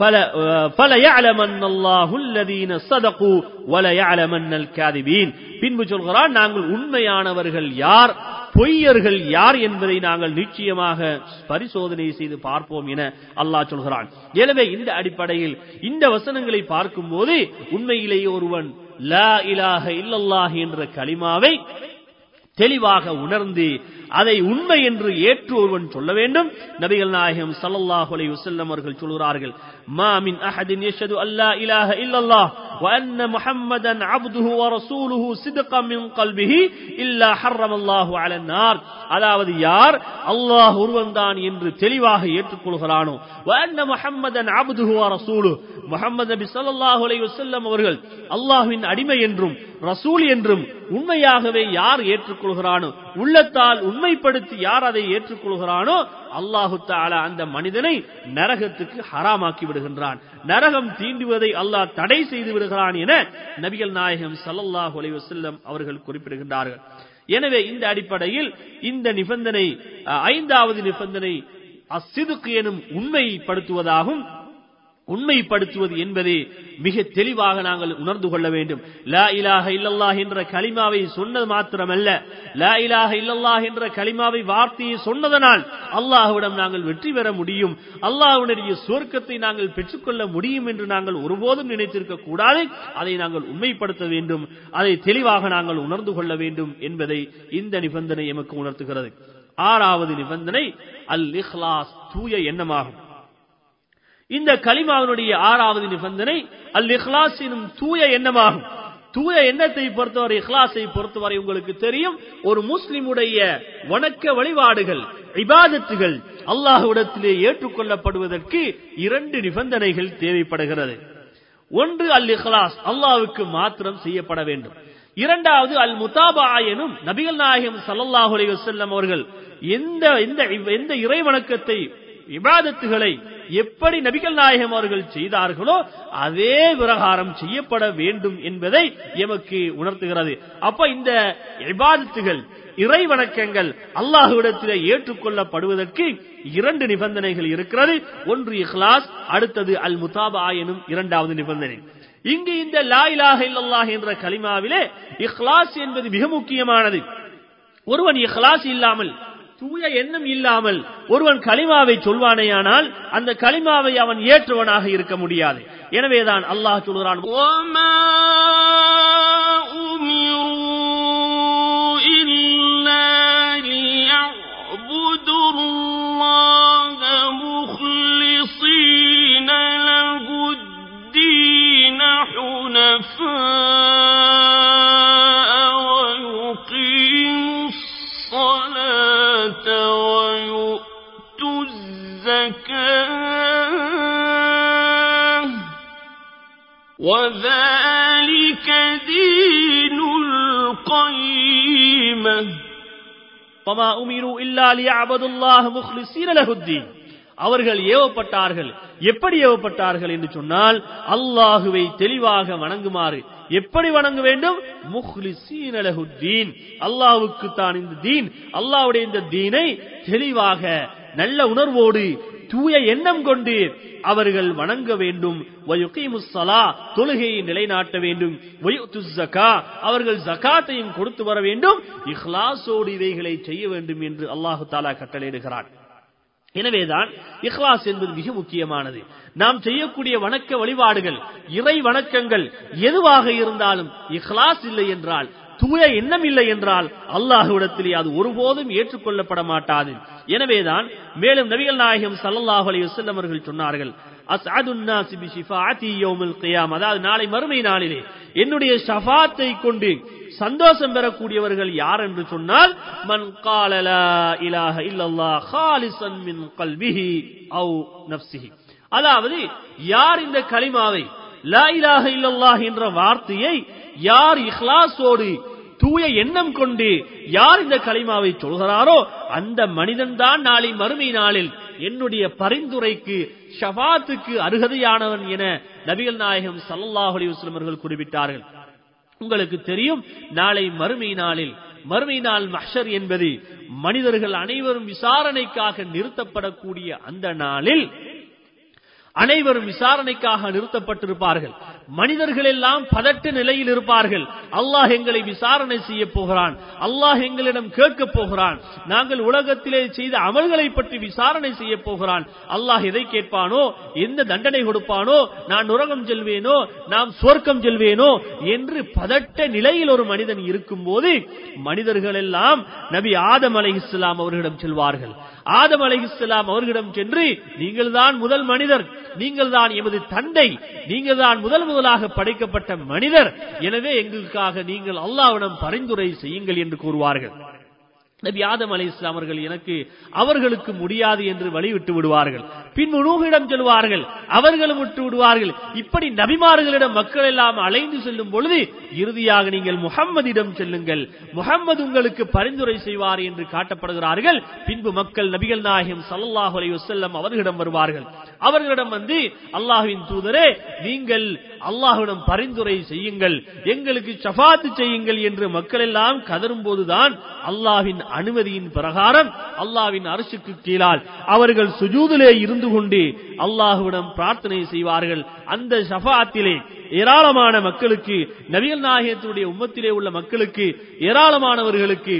فَلَيَعْلَمَنَّ اللَّهُ الَّذِينَ صَدَقُوا وَلَيَعْلَمَنَّ الْكَاذِبِينَ. பின்பு சொல்கிறான், நாங்கள் உண்மையானவர்கள் யார், பொய்யர்கள் யார் என்பதை நாங்கள் நிச்சயமாக பரிசோதனை செய்து பார்ப்போம் என அல்லாஹ் சொல்கிறான். எனவே இந்த அடிப்படையில் இந்த வசனங்களை பார்க்கும் போது உண்மையிலேயே ஒருவன் லா இலாஹ இல்லல்லாஹ் என்ற கலிமாவை தெளிவாக உணர்ந்து அதை உண்மை என்று ஏற்று ஒருவன் சொல்ல வேண்டும். நபிகள் நாயகம் ஸல்லல்லாஹு அலைஹி வஸல்லம் அவர்கள் சொல்கிறார்கள், மா மின் அஹதின் யஷ்ஹது அல்லா இலாஹ இல்லல்லாஹ் வ அன்ன முஹம்மதன் அப்துஹு வ ரசூலுஹு சித்கன் மின் கல்பிஹி இல்லா ஹர்ரமல்லாஹு அலன் நார். அதாவது யார் அல்லாஹ் ஒருவன்தான் என்று தெளிவாக ஏற்றுக்கொள்கிறானோ, வ அன்ன முஹம்மதன் அப்துஹு வ ரசூலுஹு, முஹம்மது நபி ஸல்லல்லாஹு அலைஹி வஸல்லம் அவர்கள் அல்லாஹ்வின் அடிமை என்றும் ரசூல் என்றும் உண்மையாகவே யார் ஏற்றுக்கொள்கிறானோ, உள்ளத்தால் உண்மைப்படுத்தி யார் அதை ஏற்றுக்கொள்கிறானோ, அல்லாஹு தஆலா அந்த மனிதனை நரகத்துக்கு ஹராமாக்கி விடுகின்றான், நரகம் தீண்டுவதை அல்லாஹ் தடை செய்து விடுகிறான் என நபிகள் நாயகம் ஸல்லல்லாஹு அலைஹி வஸல்லம் அவர்கள் குறிப்பிடுகின்றார்கள். எனவே இந்த அடிப்படையில் இந்த நிபந்தனை 5வது நிபந்தனை அஸ்ஸித்க் எனும் உண்மைப்படுத்துவதாகும். உண்மைப்படுத்துவது என்பது மிக தெளிவாக நாங்கள் உணர்ந்து கொள்ள வேண்டும். லா இலாஹ இல்லல்லாஹ் என்ற கலிமாவை சொன்னது மாத்திரமல்ல, லா இலாஹ இல்லல்லாஹ் என்ற கலிமாவை வார்த்தையை சொன்னதனால் அல்லாஹ்விடம் நாங்கள் வெற்றி பெற முடியும், அல்லாஹ்வுடைய சொர்க்கத்தை நாங்கள் பெற்றுக்கொள்ள முடியும் என்று நாங்கள் ஒருபோதும் நினைத்திருக்க கூடாது. அதை நாங்கள் உண்மைப்படுத்த வேண்டும், அதை தெளிவாக நாங்கள் உணர்ந்து கொள்ள வேண்டும் என்பதை இந்த நிபந்தனை எமக்கு உணர்த்துகிறது. 6வது நிபந்தனை அல் இஹ்லாஸ், தூய எண்ணமாகும். இந்த கலிமாவினுடைய 6வது நிபந்தனை அல் இஹ்லாஸ் எனும் தூய எண்ணமாகும். தூய எண்ணத்தை பொறுத்தவரை, இஹ்லாஸை பொறுத்தவரை உங்களுக்கு தெரியும், ஒரு முஸ்லிமுடைய வணக்க வழிபாடுகள், இபாதத்துகள் அல்லாஹ்விடத்திலே ஏற்றுக்கொள்ளப்படுவதற்கு 2 நிபந்தனைகள் தேவைப்படுகிறது. ஒன்று அல் இஹ்லாஸ், அல்லாஹ்வுக்கு மாத்திரம் செய்யப்பட வேண்டும். 2வது அல் முதாபா எனும் நபிகள் நாயகம் ஸல்லல்லாஹு அலைஹி வஸல்லம் அவர்கள் எந்த இறை வணக்கத்தை, இபாதத்துகளை எப்படி நபிகள் நாயகம் அவர்கள் செய்தார்களோ அதே பிரகாரம் செய்யப்பட வேண்டும் என்பதை எமக்கு உணர்த்துகிறது. அப்ப இந்த இபாதத்துகள், இறை வணக்கங்கள் அல்லாஹ்விடத்திலே ஏற்றுக்கொள்ளப்படுவதற்கு 2 நிபந்தனைகள் இருக்கிறது. ஒன்று இஹ்லாஸ், அடுத்தது அல் முதாபா எனும் 2வது நிபந்தனை. இங்கு இந்த லா இலாஹ இல்லல்லாஹ் என்ற கலிமாவிலே இஹ்லாஸ் என்பது மிக முக்கியமானது. ஒருவன் இஹ்லாஸ் இல்லாமல், தூய எண்ணம் இல்லாமல் ஒருவன் கலிமாவை சொல்வானேயானால் அந்த கலிமாவை அவன் ஏற்றவனாக இருக்க முடியாது. எனவேதான் அல்லாஹ் சொல்கிறான், وذلك دين القيمة وما أمروا إلا ليعبدوا الله مخلصين له الدين. அவர்கள் ஏவப்பட்டார்கள். எப்படி ஏவப்பட்டார்கள் என்று சொன்னால், அல்லாஹுவை தெளிவாக வணங்குமாறு. எப்படி வணங்க வேண்டும்? முஹ்லிஸீன லஹுத்தீன், அல்லாஹ்வுக்கு தான் இந்த தீன், அல்லாஹ்வுடைய இந்த தீனை தெளிவாக நல்ல உணர்வோடு தூய எண்ணம் கொண்டு அவர்கள் வணங்க வேண்டும். வயுகீமுஸ் ஸலா, தொழுகையை நிலைநாட்ட வேண்டும். வயுத்துஸ் ஸகா, அவர்கள் ஜகாத்தையும் கொடுத்து வர வேண்டும். இஹ்லாஸோடு இவைகளை செய்ய வேண்டும் என்று அல்லாஹ் தஆலா கட்டளையிடுகிறான். எனவேதான் இஹ்லாஸ் என்பது மிக முக்கியமானது. நாம் செய்யக்கூடிய வணக்க வழிபாடுகள், இறை வணக்கங்கள் எதுவாக இருந்தாலும் இஹ்லாஸ் இல்லை என்றால், தூய எண்ணம் இல்லை என்றால் அல்லாஹ்விடத்திலே அது ஒருபோதும் ஏற்றுக்கொள்ளப்பட மாட்டாது. எனவேதான் மேலும் நபிகள் நாயகம் ஸல்லல்லாஹு அலைஹி வஸல்லம் அவர்கள் சொன்னார்கள், அஸ்அதுன் நாஸி பி ஷிஃபாஅத்தி யௌமில் கியாமah, அதாவது நாளை மறுமை நாளிலே என்னுடைய ஷஃபாத்தை கொண்டு சந்தோஷம் பெறக்கூடியவர்கள் யார் என்று சொன்னால், மன் கால லா இலாஹ இல்லல்லாஹ் காலிஸன் மின் கல்பிஹி அவ் நஃப்ஸிஹி, அதாவது யார் இந்த கலிமாவை, லா இலாஹ இல்லல்லாஹ் என்ற வார்த்தையை யார் இஹ்லாஸோடு தூய எண்ணம் கொண்டு யார் இந்த கலிமாவை சொல்கிறாரோ அந்த மனிதன் தான் நாளை மறுமை நாளில் என்னுடைய பரிந்துரைக்கு, ஷஃபாத்துக்கு அருகதையானவன் என நபிகள் நாயகம் ஸல்லல்லாஹு அலைஹி வஸல்லம் அவர்கள் குறிப்பிட்டார்கள். உங்களுக்கு தெரியும், நாளை மறுமை நாளில், மறுமை நாள் மஹ்ஷர் என்பது மனிதர்கள் அனைவரும் விசாரணைக்காக நிறுத்தப்படக்கூடிய அந்த நாளில் அனைவரும் விசாரணைக்காக நிறுத்தப்பட்டிருப்பார்கள். மனிதர்கள் எல்லாம் பதட்ட நிலையில் இருப்பார்கள். அல்லாஹ் எங்களை விசாரணை செய்ய போகிறான், அல்லாஹ் எங்களிடம் கேட்க போகிறான், நாங்கள் உலகத்திலே செய்த அமல்களை பற்றி விசாரணை செய்ய போகிறான். அல்லாஹ் எதை கேட்பானோ, எந்த தண்டனை கொடுப்பானோ, நான் நரகம் செல்வேனோ, நாம் சொர்க்கம் செல்வேனோ என்று பதட்ட நிலையில் ஒரு மனிதன் இருக்கும் போது மனிதர்கள் எல்லாம் நபி ஆதம் அலைஹிஸ்ஸலாம் அவர்களிடம் செல்வார்கள். ஆதம் அலைஹிஸ்ஸலாம் அவர்களிடம் சென்று, நீங்கள் தான் முதல் மனிதர், நீங்கள் தான் எமது தந்தை, நீங்கள் தான் முதலாக படைக்கப்பட்ட மனிதர், எனவே எங்களுக்காக நீங்கள் அல்லாஹ்விடம் பரிந்துரை செய்யுங்கள் என்று கூறுவார்கள். நபி ஆதம் அலைஹிஸ்ஸலாம் அவர்கள் அவர்களுக்கு முடியாது என்று வழிவிட்டு விடுவார்கள். பின் நூஹிடம் செல்வார்கள், அவர்களும் விட்டு விடுவார்கள். இப்படி நபிமார்களிடம் மக்கள் எல்லாம் அலைந்து செல்லும் பொழுது இறுதியாக நீங்கள் முஹம்மதிடம் செல்லுங்கள், முஹம்மது உங்களுக்கு பரிந்துரை செய்வார் என்று காட்டப்படுகிறார்கள். பின்பு மக்கள் நபிகள் நாயகம் ஸல்லல்லாஹு அலைஹி வஸல்லம் அவர்களிடம் வருவார்கள். அவர்களிடம் வந்து, அல்லாஹ்வின் தூதரே, நீங்கள் அல்லாஹ்விடம் பரிந்துரை செய்யுங்கள், எங்களுக்கு ஷஃபாத் செய்யுங்கள் என்று மக்கள் எல்லாம் கதரும் போதுதான் அல்லாஹ்வின் அனுமதியின் பிரகாரம் அல்லாஹ்வின் அர்ஷுக்கு கீழால் அவர்கள் சுஜூதிலே இருந்து கொண்டு அல்லாஹ்விடம் பிரார்த்தனை செய்வார்கள். அந்த ஷஃபாத்திலே ஏராளமான மக்களுக்கு, நபிகள் நாயகத்துடைய உம்மத்திலே உள்ள மக்களுக்கு, ஏராளமானவர்களுக்கு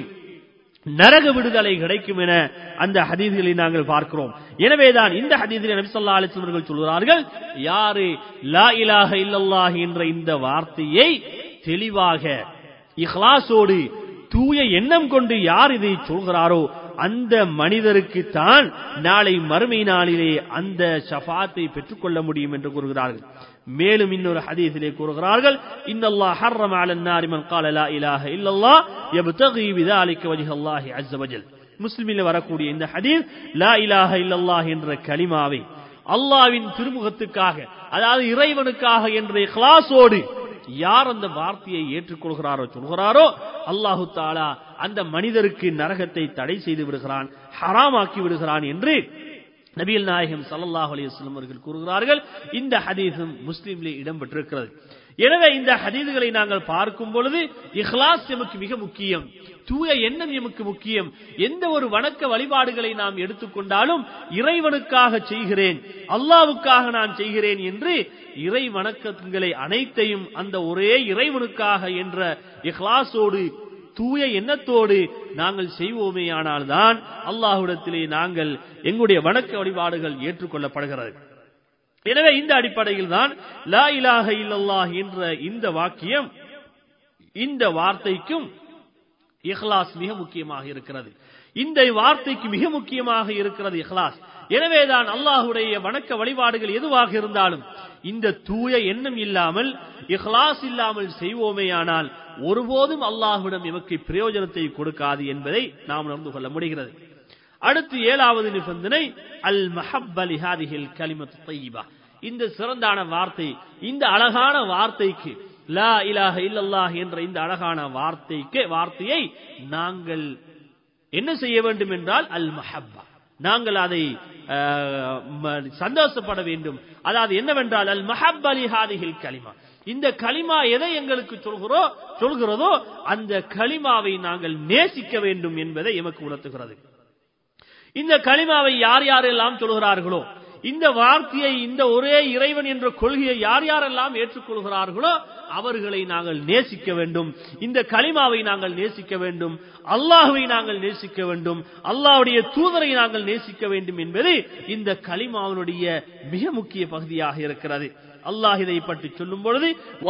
நரக விடுதலை கிடைக்கும் என அந்த ஹதீஸ்களை நாங்கள் பார்க்கிறோம். எனவேதான் இந்த ஹதீஸிலே நபி ஸல்லல்லாஹு அலைஹி வஸல்லம் அவர்கள் சொல்கிறார்கள், யாரு லா இலாஹ இல்லல்லாஹ் என்ற இந்த வார்த்தையை தெளிவாக இஹ்லாஸோடு தூய எண்ணம் கொண்டு யார் இதை சொல்கிறாரோ அந்த மனிதருக்கு தான் நாளை மறுமை நாளிலே அந்த ஷஃபாத்தை பெற்றுக்கொள்ள முடியும் என்று கூறுகிறார்கள். மேலும் இன்னொரு ஹதீஸிலே கூறுகிறார்கள், இன்னல்லாஹ் ஹர்ரம அலன் நாரி மன் கால லா இலாஹ இல்லல்லாஹ் யப்தகி பிதாலிக வஜ்ஹல்லாஹி அஸ்ஸ வஜல். முஸ்லிமிலே வரக்கூடிய இந்த ஹதீஸ், லா இலாஹ இல்லல்லாஹ் என்ற கலிமாவை அல்லாஹ்வின் திருமுகத்துக்காக, அதாவது இறைவனுக்காக என்ற இக்லாஸோடு யார் அந்த வார்த்தையை ஏற்றுக்கொள்கிறாரோ சொல்கிறாரோ அல்லாஹு தஆலா அந்த மனிதருக்கு நரகத்தை தடை செய்து விடுகிறான், ஹராமாக்கி விடுகிறான் என்று நபிகள் நாயகம் ஸல்லல்லாஹு அலைஹி வஸல்லம் அவர்கள் கூறுகிறார்கள். இந்த ஹதீஸும் முஸ்லிமிலே இடம்பெற்றிருக்கிறது. எனவே இந்த ஹதீஸ்களை நாங்கள் பார்க்கும் பொழுது இஹ்லாஸ் நமக்கு மிக முக்கியம், தூய எண்ணம் நமக்கு முக்கியம். எந்த ஒரு வணக்க வழிபாடுகளை நாம் எடுத்துக்கொண்டாலும் இறைவனுக்காக செய்கிறேன், அல்லாஹ்வுக்காக நான் செய்கிறேன் என்று இறை வணக்கங்களை அனைத்தையும் அந்த ஒரே இறைவனுக்காக என்ற இஹ்லாஸோடு தூய எண்ணத்தோடு நாங்கள் செய்வோமேயானால் தான் அல்லாஹ்விடத்திலே நாங்கள் எங்களுடைய வணக்க வழிபாடுகள் ஏற்றுக்கொள்ளப்படுகிறது. எனவே இந்த அடிப்படையில் தான் லா இலாஹ இல்லல்லாஹ் என்ற இந்த வாக்கியம், இந்த வார்த்தைக்கும் இஹ்லாஸ் மிக முக்கியமாக இருக்கிறது. இந்த வார்த்தைக்கு மிக முக்கியமாக இருக்கிறது இஹ்லாஸ். எனவேதான் அல்லாஹ்வுடைய வணக்க வழிபாடுகள் எதுவாக இருந்தாலும் இந்த தூய எண்ணம் இல்லாமல் இஹ்லாஸ் இல்லாமல் செய்வோமேயானால் ஒருபோதும் அல்லாஹ்விடம் எமக்கு பிரயோஜனத்தை கொடுக்காது என்பதை நாம் உணர்ந்து கொள்ள முடிகிறது. அடுத்து 7வது நிபந்தனை அல் மஹப்ப லிஹாதிஹில் கலிமத்து தய்யிபா. இந்த சிறந்தான வார்த்தை, இந்த அழகான வார்த்தைக்கு, லா இலாஹ இல்லல்லாஹ் என்ற இந்த அழகான வார்த்தையை நாங்கள் என்ன செய்ய வேண்டும் என்றால் அல் மஹப்பா, நாங்கள் அதை சந்தோஷப்பட வேண்டும். அதாவது என்னவென்றால் அல் மஹப்ப லிஹாதிஹில் கலிமா, இந்த கலிமா எதை எங்களுக்கு சொல்கிறதோ அந்த கலிமாவை நாங்கள் நேசிக்க வேண்டும் என்பதை எமக்கு உணர்த்துகிறது. இந்த கலிமாவை யார் யாரெல்லாம் சொல்கிறார்களோ, இந்த வார்த்தையை, இந்த ஒரே இறைவன் என்ற கொள்கையை யார் யாரெல்லாம் ஏற்றுக்கொள்கிறார்களோ அவர்களை நாங்கள் நேசிக்க வேண்டும். இந்த கலிமாவை நாங்கள் நேசிக்க வேண்டும், அல்லாஹ்வை நாங்கள் நேசிக்க வேண்டும், அல்லாஹ்வுடைய தூதரை நாங்கள் நேசிக்க வேண்டும் என்பது இந்த கலிமாவினுடைய மிக முக்கிய பகுதியாக இருக்கிறது. அல்லாஹ் இதை பற்றி சொல்லும் பொழுது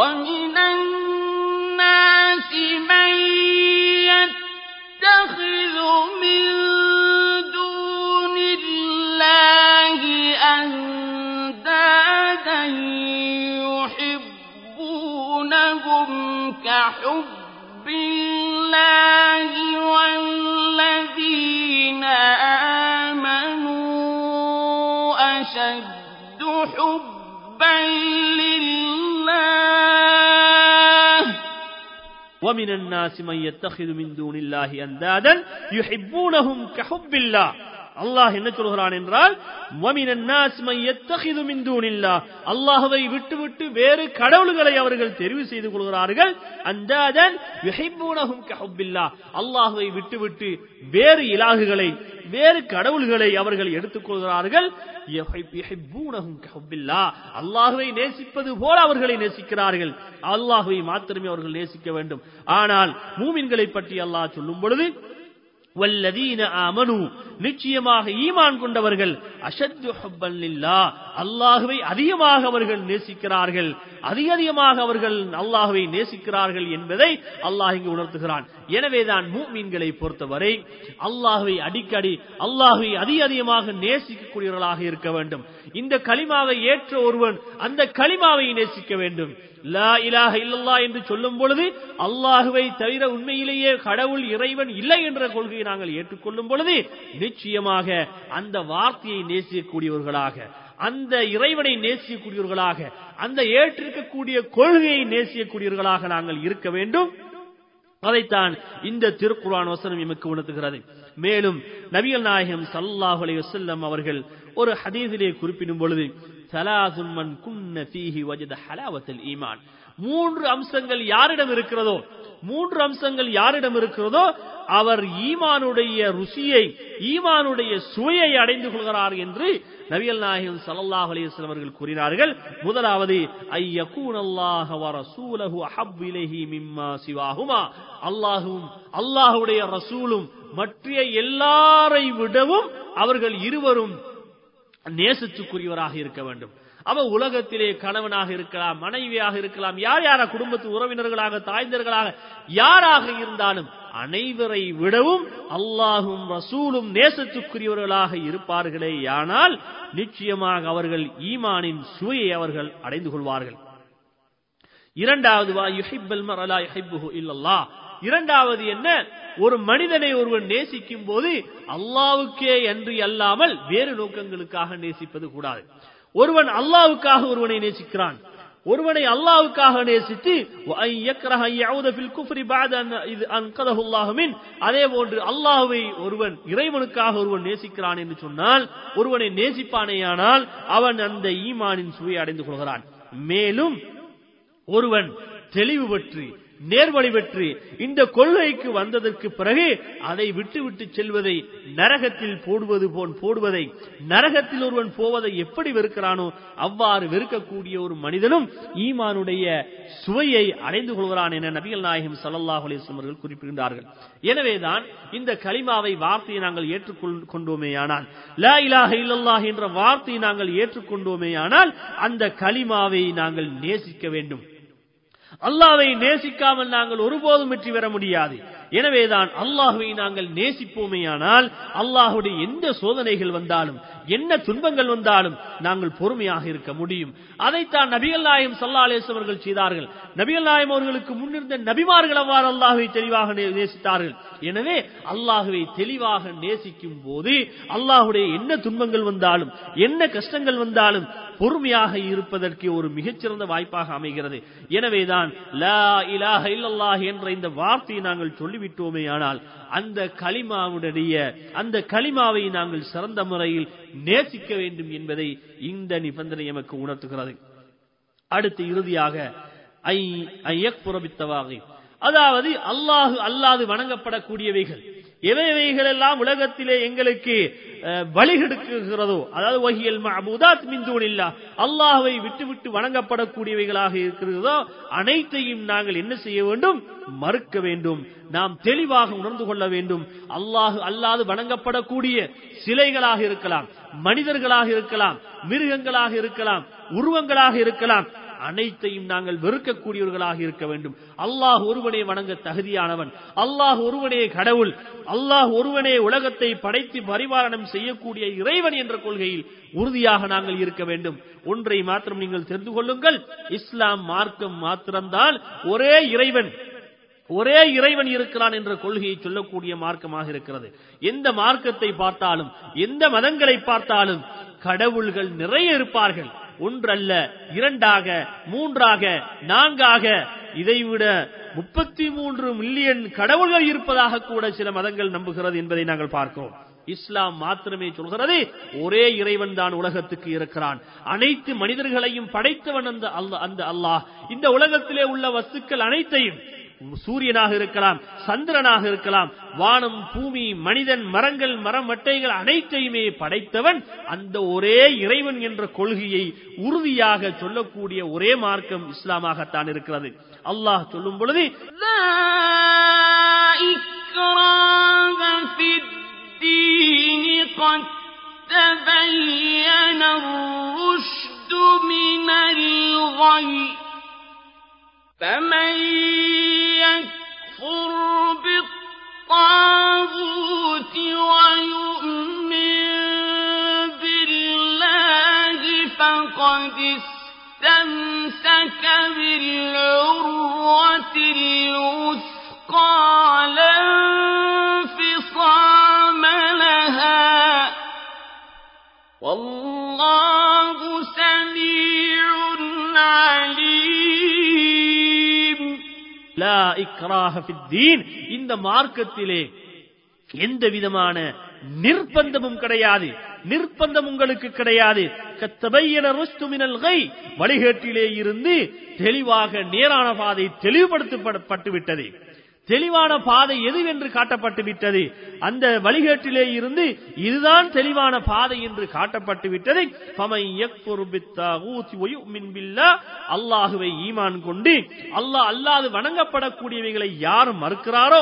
كحب الله والذين آمنوا أشد حبا لله ومن الناس من يتخذ من دون الله أندادا يحبونهم كحب الله. அல்லாஹ் என்ன சொல்கிறான் என்றால் அல்லாஹ்வை விட்டுவிட்டு வேறு கடவுள்களை அவர்கள் தெரிவு செய்து கொள்கிறார்கள். அந்தாதன் யுஹிப்பூனஹும் கஹுப்பில்லாஹ், அல்லாஹ்வை விட்டுவிட்டு வேறு இலாகுகளை, வேறு கடவுள்களை அவர்கள் எடுத்துக்கொள்கிறார்கள். யுஹிப்பூனஹும் கஹுப்பில்லாஹ், அல்லாஹ்வை நேசிப்பது போல அவர்களை நேசிக்கிறார்கள். அல்லாஹ்வை மாத்திரமே அவர்கள் நேசிக்க வேண்டும். ஆனால் மூமின்களை பற்றி அல்லாஹ் சொல்லும் பொழுது வல்லதீன ஆமனு, நிச்சயமாக ஈமான் கொண்டவர்கள், அஷத்து ஹுப்பன் லில்லாஹ், அல்லாஹ்வை அதிகமாக அவர்கள் நேசிக்கிறார்கள், அதிகமாக அவர்கள் அல்லாஹ்வை நேசிக்கிறார்கள் என்பதை அல்லாஹ் இங்கு உணர்த்துகிறான். எனவேதான் மூமின்களை பொறுத்தவரை அல்லாஹ்வை அடிக்கடி, அல்லாஹ்வை அதிகமாக நேசிக்கக்கூடியவர்களாக இருக்க வேண்டும். இந்த கலிமாவை ஏற்ற ஒருவன் அந்த கலிமாவை நேசிக்க வேண்டும். லா இலாஹ இல்லல்லாஹ் என்று சொல்லும் பொழுது அல்லாஹ்வை தவிர உண்மையிலேயே கடவுள் இறைவன் இல்லை என்ற கொள்கையை நாங்கள் ஏற்றுக்கொள்ளும் பொழுது நிச்சயமாக அந்த வார்த்தையை நேசிக்கக்கூடியவர்களாக, அந்த இறைவனை நேசிக்கக்கூடியவர்களாக, அந்த ஏற்றிருக்கக்கூடிய கொள்கையை நேசிக்கக்கூடியவர்களாக நாங்கள் இருக்க வேண்டும். அதைத்தான் இந்த திருக்குர்ஆன் வசனம் எமக்கு உணர்த்துகிறது. மேலும் நபிகள் நாயகம் ஸல்லல்லாஹு அலைஹி வஸல்லம் அவர்கள் ஒரு ஹதீஸிலே குறிப்பிடும் பொழுது ஸலாசுன் மன் குன்ன ஃபீஹி வஜத ஹலாவத்துல் ஈமான், 3 அம்சங்கள் யாரிடம் இருக்கிறதோ, 3 அம்சங்கள் யாரிடம் இருக்கிறதோ அவர் ஈமானுடைய ருசியை, ஈமானுடைய சுவையை அடைந்து கொள்கிறார் என்று நபிகள் நாயகம் ஸல்லல்லாஹு அலைஹி வஸல்லம் அவர்கள் கூறினார்கள். முதலாவது ஐயகூனல்லாஹு வ ரசூலுஹு அஹப்பு இலைஹி மிம்மா சிவாஹுமா, அல்லாஹ்வும் அல்லாஹ்வுடைய ரசூலும் மற்ற எல்லாரை விடவும் அவர்கள் இருவரும் நேசத்துக்குரியவராக இருக்க வேண்டும். அவ உலகத்திலே கணவனாக இருக்கலாம், மனைவியாக இருக்கலாம், யார் யார குடும்பத்து உறவினர்களாக, தாய்ந்தர்களாக யாராக இருந்தாலும் அனைவரை விடவும் அல்லாஹும் ரசூலும் நேசத்துக்குரியவர்களாக இருப்பார்களே, ஆனால் நிச்சயமாக அவர்கள் ஈமானின் சுவையை அவர்கள் அடைந்து கொள்வார்கள். இரண்டாவது வா யுஹிப்பல் மர்அ லா யுஹிப்புஹு இல்லல்லாஹ், இரண்டாவது என்ன, ஒரு மனிதனை ஒருவன் நேசிக்கும் போது அல்லாஹ்வுக்கே அன்றி அல்லாமல் வேறு நோக்கங்களுக்காக நேசிப்பது கூடாது. ஒருவன் அல்லாஹ்வுக்காக ஒருவனை நேசிக்கிறான், ஒருவனை அல்லாஹ்வுக்காக நேசித்து அதே போன்று அல்லாஹ்வை ஒருவன் இறைவனுக்காக ஒருவன் நேசிக்கிறான் என்று சொன்னால், ஒருவனை நேசிப்பானேயானால் அவன் அந்த ஈமானின் சுவையை அடைந்து கொள்கிறான். மேலும் ஒருவன் தெளிவு பெற்று நேர்வழி பெற்று இந்த கொள்கைக்கு வந்ததற்கு பிறகு அதை விட்டு செல்வதை, நரகத்தில் போடுவதை, நரகத்தில் ஒருவன் போவதை எப்படி வெறுக்கிறானோ அவ்வாறு வெறுக்கக்கூடிய ஒரு மனிதனும் ஈமானுடைய சுவையை அடைந்து கொள்கிறான் என நபிகள் நாயகம் ஸல்லல்லாஹு அலைஹி வஸல்லம் அவர்கள் குறிப்பிடுகிறார்கள். எனவேதான் இந்த கலிமாவை வார்த்தையை நாங்கள் ஏற்றுக்கொண்டோமேயானால், லா இலாஹ இல்லல்லாஹ் என்ற வார்த்தையை நாங்கள் ஏற்றுக்கொண்டோமேயானால் அந்த கலிமாவை நாங்கள் நேசிக்க வேண்டும். அல்லாஹ்வை நேசிக்காமல் நாங்கள் ஒருபோதும் வெற்றி பெற முடியாது. எனவேதான் அல்லாஹ்வை நாங்கள் நேசிப்போமேயானால் அல்லாஹ்வுடைய எந்த சோதனைகள் வந்தாலும், என்ன துன்பங்கள் வந்தாலும் நாங்கள் பொறுமையாக இருக்க முடியும். அதைத்தான் நபிகள் நாயகம் ஸல்லல்லாஹு அலைஹி வஸல்லம் அவர்கள் செய்தார்கள். நபிகள் நாயகம் அவர்களுக்கு முன்னிருந்த நபிமார்கள் அவ்வாறு அல்லாஹ்வை தெளிவாக நேசித்தார்கள். எனவே அல்லாஹ்வை தெளிவாக நேசிக்கும் போது அல்லாஹ்வுடைய என்ன துன்பங்கள் வந்தாலும், என்ன கஷ்டங்கள் வந்தாலும் பொறுமையாக இருப்பதற்கு ஒரு மிகச்சிறந்த வாய்ப்பாக அமைகிறது. எனவேதான் லா இலாஹ இல்லல்லாஹ் என்ற இந்த வார்த்தையை நாங்கள் சொல்லிவிட்டோமேயானால் அந்த கலிமாவை நாங்கள் சிறந்த முறையில் நேசிக்க வேண்டும் என்பதை இந்த நிபந்தனை எமக்கு உணர்த்துகிறது. அடுத்து இறுதியாக அதாவது அல்லாஹ் அல்லாது வணங்கப்படக்கூடியவைகள் எவைகள் எல்லாம் உலகத்திலே எங்களுக்கு வழிகெடுக்கிறதோ, அதாவது வஹியல் மஅபூதாத் மின் தூனில்லாஹ், அல்லாஹ்வை விட்டு வணங்கப்படக்கூடியவைகளாக இருக்கிறதோ அனைத்தையும் நாங்கள் என்ன செய்ய வேண்டும்? மறுக்க வேண்டும். நாம் தெளிவாக உணர்ந்து கொள்ள வேண்டும். அல்லாஹ் அல்லாது வணங்கப்படக்கூடிய சிலைகளாக இருக்கலாம், மனிதர்களாக இருக்கலாம், மிருகங்களாக இருக்கலாம், உருவங்களாக இருக்கலாம், அனைத்தையும் நாங்கள் வெறுக்கக்கூடியவர்களாக இருக்க வேண்டும். அல்லாஹ் ஒருவனே வணங்க தகுதியானவன், அல்லாஹ் ஒருவனே கடவுள், அல்லாஹ் ஒருவனே உலகத்தை படைத்து பரிபாலனம் செய்யக்கூடிய இறைவன் என்ற கொள்கையில் உறுதியாக நாங்கள் இருக்க வேண்டும். ஒன்றை மாத்திரம் நீங்கள் தெரிந்து கொள்ளுங்கள், இஸ்லாம் மார்க்கம் மாத்திரம்தான் ஒரே இறைவன் இருக்கிறான் என்ற கொள்கையை சொல்லக்கூடிய மார்க்கமாக இருக்கிறது. எந்த மார்க்கத்தை பார்த்தாலும், எந்த மதங்களை பார்த்தாலும் கடவுள்கள் நிறைய இருப்பார்கள். ஒன்றல்ல, இரண்டாக, மூன்றாக, நான்காக, இதைவிட 33 மில்லியன் கடவுள்கள் இருப்பதாக கூட சில மதங்கள் நம்புகிறது என்பதை நாங்கள் பார்க்கிறோம். இஸ்லாம் மாத்திரமே சொல்கிறது ஒரே இறைவன் தான் உலகத்துக்கு இருக்கிறான். அனைத்து மனிதர்களையும் படைத்தவன் அந்த அல்லாஹ். இந்த உலகத்திலே உள்ள வஸ்துக்கள் அனைத்தையும், சூரியனாக இருக்கலாம், சந்திரனாக இருக்கலாம், வானம், பூமி, மனிதன், மரங்கள், மரமட்டைகள் அனைத்தையுமே படைத்தவன் அந்த ஒரே இறைவன் என்ற கொள்கையை உறுதியாக சொல்லக்கூடிய ஒரே மார்க்கம் இஸ்லாமாகத்தான் இருக்கிறது. அல்லாஹ் சொல்லும் பொழுது فمن يكفر بالطاغوت ويؤمن بالله فقد استمسك بالعروة الوثقى لا انفصام لها والله سميع عليم. லா இக்ராஹ ஃபித்தீன், இந்த மார்க்கத்திலே எந்த விதமான நிர்பந்தமும் கிடையாது. நிர்பந்தம் உங்களுக்கு கிடையாது. கத்தபையன ருஷ்து மினல் கை, வழிகேட்டிலே இருந்து தெளிவாக நேரான பாதை தெளிவுபடுத்தப்பட்டு விட்டது. தெளிவான பாதை எதுவென்று காட்டப்பட்டு விட்டது. அந்த வழிகேட்டிலே இருந்து இதுதான் தெளிவான பாதை என்று காட்டப்பட்டு விட்டது. அல்லாஹுவை ஈமான் கொண்டு அல்லாஹ் அல்லாது வணங்கப்படக்கூடியவைகளை யார் மறுக்கிறாரோ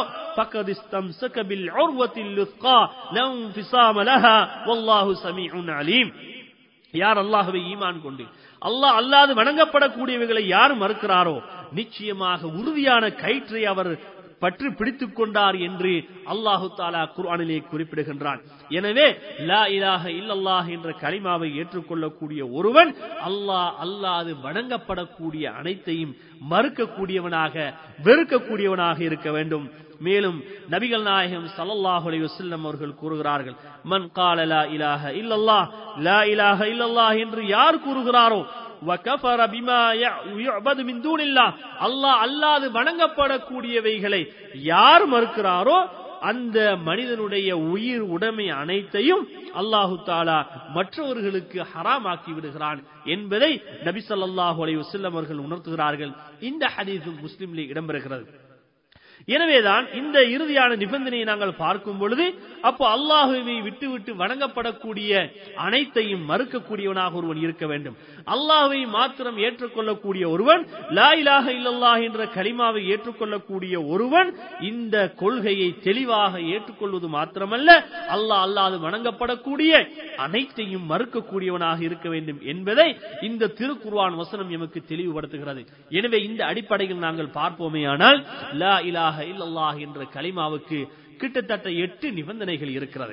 யார் அல்லாஹுவை ஈமான் கொண்டு அல்லாஹ் அல்லாது வணங்கப்படக்கூடியவைகளை யார் மறுக்கிறாரோ நிச்சயமாக உறுதியான கயிற்றை அவர் பற்றி பிடித்துக் கொண்டார் என்று அல்லாஹு தஆலா குர்ஆனிலே குறிப்பிடுகின்றான். எனவே லா இலாஹ இல்லல்லாஹ் என்ற கலிமாவை ஏற்றுக்கொள்ளக்கூடிய ஒருவன் அல்லாஹ் அல்லாது வணங்கப்படக்கூடிய அனைத்தையும் மறுக்கக்கூடியவனாக, வெறுக்கக்கூடியவனாக இருக்க வேண்டும். மேலும் நபிகள் நாயகம் ஸல்லல்லாஹு அலைஹி வஸல்லம் அவர்கள் கூறுகிறார்கள், மன் கால லா இலாஹ இல்லல்லாஹ், லா இலாஹ இல்லல்லாஹ் என்று யார் கூறுகிறாரோ வகஃபர பிமா யுஅபது மின் தூனில்லாஹ், அல்லாஹ் அல்லாது வணங்கப்படக்கூடியவைகளை யார் மறுக்கிறாரோ அந்த மனிதனுடைய உயிர் உடைமை அனைத்தையும் அல்லாஹு தஆலா மற்றவர்களுக்கு ஹராமாக்கி விடுகிறான் என்பதை நபி ஸல்லல்லாஹு அலைஹி வஸல்லம் அவர்கள் உணர்த்துகிறார்கள். இந்த ஹதீஸ் முஸ்லிமிலே இடம்பெறுகிறது. எனவேதான் இந்த இறுதியான நிபந்தனையை நாங்கள் பார்க்கும் பொழுது அப்போ அல்லாஹுவை விட்டுவிட்டு வணங்கப்படக்கூடிய அனைத்தையும் மறுக்கக்கூடியவனாக ஒருவன் இருக்க வேண்டும். அல்லாஹுவை மாத்திரம் ஏற்றுக்கொள்ளக்கூடிய ஒருவன், லா இலாஹ இல்லல்லாஹ் என்ற கலிமாவை ஏற்றுக்கொள்ளக்கூடிய ஒருவன் இந்த கொள்கையை தெளிவாக ஏற்றுக்கொள்வது மாத்திரமல்ல, அல்லாஹ் அல்லாது வணங்கப்படக்கூடிய அனைத்தையும் மறுக்கக்கூடியவனாக இருக்க வேண்டும் என்பதை இந்த திருக்குர்ஆன் வசனம் எமக்கு தெளிவுபடுத்துகிறது. எனவே இந்த அடிப்படையில் நாங்கள் பார்ப்போமேயானால் லா இலாஹ இல்லல்லாஹ் என்ற கலிமாவுக்கு கிட்டத்தட்ட 8 நிபந்தனைகள் இருக்கிறது.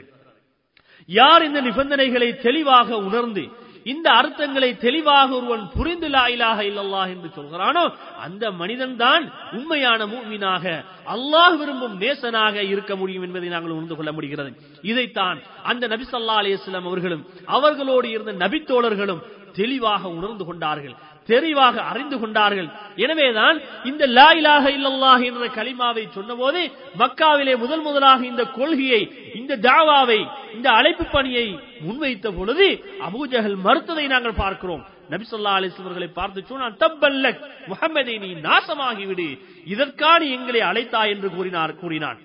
யார் இந்த நிபந்தனைகளை தெளிவாக உணர்ந்து இந்த அர்த்தங்களை தெளிவாக ஒருவன் புரிந்து லா இலாஹ இல்லல்லாஹ் என்று சொல்கிறானோ அந்த மனிதன் தான் உண்மையான முஃமினாக, அல்லாஹ் விரும்பும் நேசனாக இருக்க முடியும் என்பதை நாங்கள் உணர்ந்து கொள்ள முடிகிறது. இதைத்தான் அந்த நபி ஸல்லல்லாஹு அலைஹி வஸல்லம் அவர்களும் அவர்களோடு இருந்த நபித்தோழர்களும் தெளிவாக உணர்ந்து கொண்டார்கள், தெளிவாக அறிந்து கொண்டார்கள். எனவேதான் இந்த லா இலாஹ இல்லல்லாஹ் என்ற கலிமாவை சொன்னபோது மக்காவிலே முதலாக இந்த கொள்கையை, இந்த தாவாவை, இந்த அழைப்பு பணியை முன்வைத்த பொழுது அபூஜஹல் மறுத்ததை நாங்கள் பார்க்கிறோம். நபி ஸல்லல்லாஹு அலைஹி வஸல்லம் அவர்களை பார்த்து சொன்னான், தப்பல்லக் முஹம்மதே, நீ நாசமாகிவிடு, இதற்காக எங்களை அழைத்தாய் என்று கூறினான்.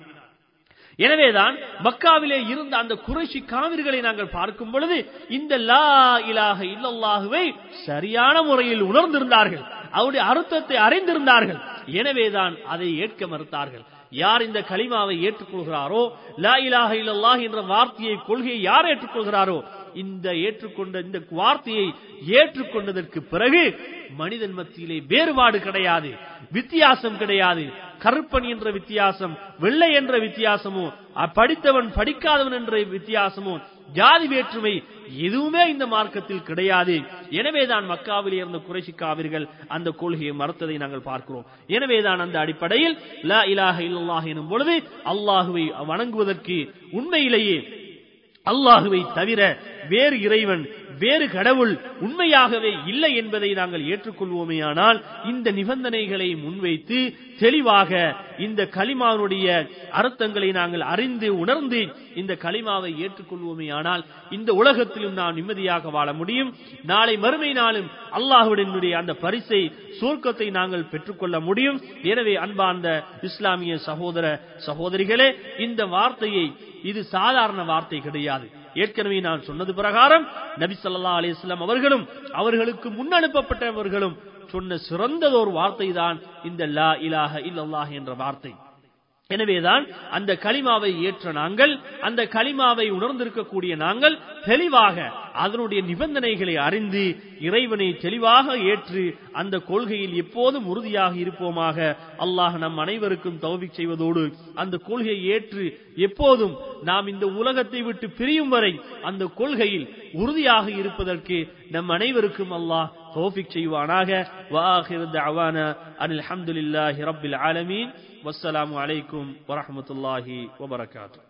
எனவேதான் மக்காவிலே இருந்த அந்த குறைஷி காவிர்களை நாங்கள் பார்க்கும் பொழுது இந்த லா இலாஹ இல்லல்லாஹுவை சரியான முறையில் உணர்ந்திருந்தார்கள், அவருடைய அர்த்தத்தை அறிந்திருந்தார்கள். எனவேதான் அதை ஏற்க மறுத்தார்கள். யார் இந்த கலிமாவை ஏற்றுக்கொள்கிறாரோ, லா இலாஹ இல்லல்லாஹ் என்ற வார்த்தையை, கொள்கையை யார் ஏற்றுக்கொள்கிறாரோ, இந்த ஏற்றுக்கொண்ட இந்த வார்த்தையை ஏற்றுக்கொண்டதற்கு பிறகு மனிதன் மத்தியிலே வேறுபாடு கிடையாது, வித்தியாசம் கிடையாது. கருப்பன் என்ற வித்தியாசம், வெள்ளை என்ற வித்தியாசமோ, படித்தவன் படிக்காதவன் என்ற வித்தியாசமோ, ஜாதி வேற்றுமை எதுவுமே இந்த மார்க்கத்தில் கிடையாது. எனவேதான் மக்காவில் இருந்த குறைஷி காவிர்கள் அந்த கொள்கையை மறுத்ததை நாங்கள் பார்க்கிறோம். எனவேதான் அந்த அடிப்படையில் லா இலாஹ இல்லல்லாஹ் எனும் பொழுது அல்லாஹுவை வணங்குவதற்கு உண்மையிலேயே அல்லாஹுவை தவிர வேறு இறைவன், வேறு கடவுள் உண்மையாகவே இல்லை என்பதை நாங்கள் ஏற்றுக்கொள்வோமேயானால் இந்த நிபந்தனைகளை முன்வைத்து தெளிவாக இந்த கலிமாவுடைய அர்த்தங்களை நாங்கள் அறிந்து உணர்ந்து இந்த கலிமாவை ஏற்றுக்கொள்வோமேயானால் இந்த உலகத்திலும் நாம் நிம்மதியாக வாழ முடியும். நாளை மறுமை நாளும் அல்லாஹ்வுடைய அந்த பரிசை, சொர்க்கத்தை நாங்கள் பெற்றுக்கொள்ள முடியும். எனவே அன்பார்ந்த இஸ்லாமிய சகோதர சகோதரிகளே, இந்த வார்த்தையை, இது சாதாரண வார்த்தை கிடையாது. ஏற்கனவே நான் சொன்னது பிரகாரம் நபி ஸல்லல்லாஹு அலைஹி வஸல்லம் அவர்களும் அவர்களுக்கு முன்னனுப்பப்பட்டவர்களும் சொன்ன சிறந்ததொரு வார்த்தை தான் இந்த லா இலாஹ இல்லல்லாஹ் என்ற வார்த்தை. எனவேதான் அந்த கலிமாவை ஏற்ற நாங்கள், அந்த கலிமாவை உணர்ந்திருக்கக்கூடிய நாங்கள் தெளிவாக அதனுடைய நிபந்தனைகளை அறிந்து இறைவனை தெளிவாக ஏற்று அந்த கொள்கையில் எப்போதும் உறுதியாக இருப்போமாக. அல்லாஹ் நம் அனைவருக்கும் தௌஃபீக் செய்வதோடு அந்த கொள்கையை ஏற்று எப்போதும் நாம் இந்த உலகத்தை விட்டு பிரியும் வரை அந்த கொள்கையில் உறுதியாக இருப்பதற்கு நம் அனைவருக்கும் அல்லாஹ் தௌஃபீக் செய்வானாக. வஆகிரு தஅவானா அனில் ஹம்துலில்லாஹி ரப்பில் ஆலமீன். வஸ்ஸலாமு அலைக்கும் வரஹ்மத்துல்லாஹி வபரகாத்துஹு.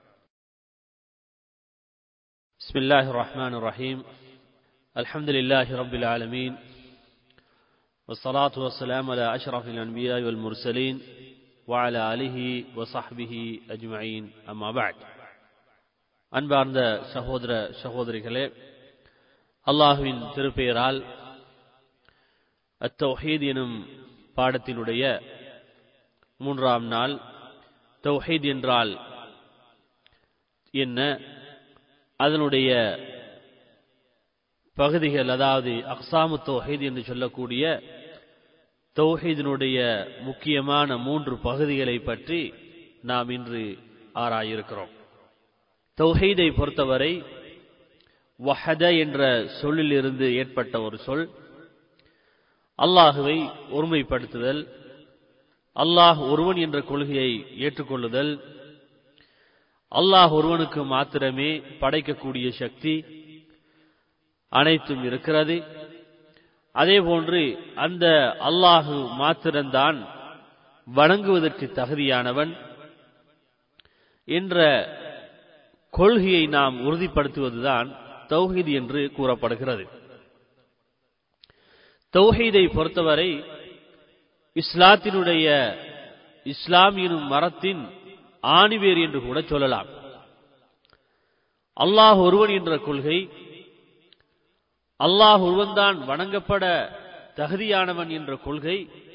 பிஸ்மில்லாஹிர் ரஹ்மானிர் ரஹீம். அல்ஹம்துலில்லாஹி ரப்பில் ஆலமீன். வஸ்ஸலாத்து வஸ்ஸலாமு அலா அஷ்ரஃபில் அன்பியாஇ வல் முர்சலீன் வ அலா ஆலிஹி வ ஸஹ்பிஹி அஜ்மஈன். அம்மா பஅத். அன்பார்ந்த சகோதர சகோதரிகளே, அல்லாஹ்வின் திருப்பெயரால் அத்தௌஹீத் எனும் பாடத்தினுடைய 3ஆம் நாள். தௌஹீத் என்றால் என்ன, அதனுடைய பகுதிகள், அதாவது அக்ஸாமு தௌஹீத் என்று சொல்லக்கூடிய தௌஹீதினுடைய முக்கியமான 3 பகுதிகளை பற்றி நாம் இன்று ஆராயிருக்கிறோம். தௌஹீதை பொறுத்தவரை வஹத என்ற சொல்லிலிருந்து ஏற்பட்ட ஒரு சொல். அல்லாஹுவை ஒருமைப்படுத்துதல், அல்லாஹ் ஒருவன் என்ற கொள்கையை ஏற்றுக்கொள்ளுதல், அல்லாஹ் ஒருவனுக்கு மாத்திரமே படைக்கக்கூடிய சக்தி அனைத்தும் இருக்கிறது. அதே போன்று அந்த அல்லாஹு மாத்திரம்தான் வணங்குவதற்கு தகுதியானவன் என்ற கொள்கையை நாம் உறுதிப்படுத்துவதுதான் தௌஹீத் என்று கூறப்படுகிறது. தௌஹீதை பொறுத்தவரை இஸ்லாத்தினுடைய இஸ்லாம் எனும் மரத்தின் ஆணிவேர் என்று கூட சொல்லலாம். அல்லாஹ் ஒருவன் என்ற கொள்கை, அல்லாஹ் ஒருவன்தான் வணங்கப்பட தகுதியானவன் என்ற கொள்கை,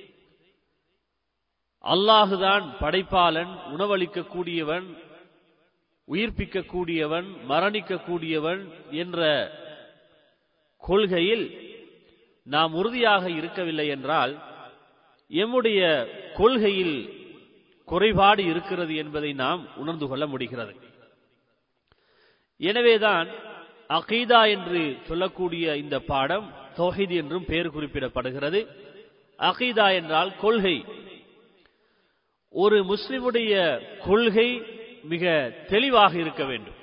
அல்லாஹுதான் படைப்பாளன், உணவளிக்கக்கூடியவன், உயிர்ப்பிக்கக்கூடியவன், மரணிக்கக்கூடியவன் என்ற கொள்கையில் நாம் உறுதியாக இருக்கவில்லை என்றால் எம்முடைய கொள்கையில் குறைபாடு இருக்கிறது என்பதை நாம் உணர்ந்து கொள்ள முடிகிறது. எனவேதான் அகீதா என்று சொல்லக்கூடிய இந்த பாடம் தௌஹீத் என்றும் பெயர் குறிப்பிடப்படுகிறது. அகீதா என்றால் கொள்கை. ஒரு முஸ்லிமுடைய கொள்கை மிக தெளிவாக இருக்க வேண்டும்.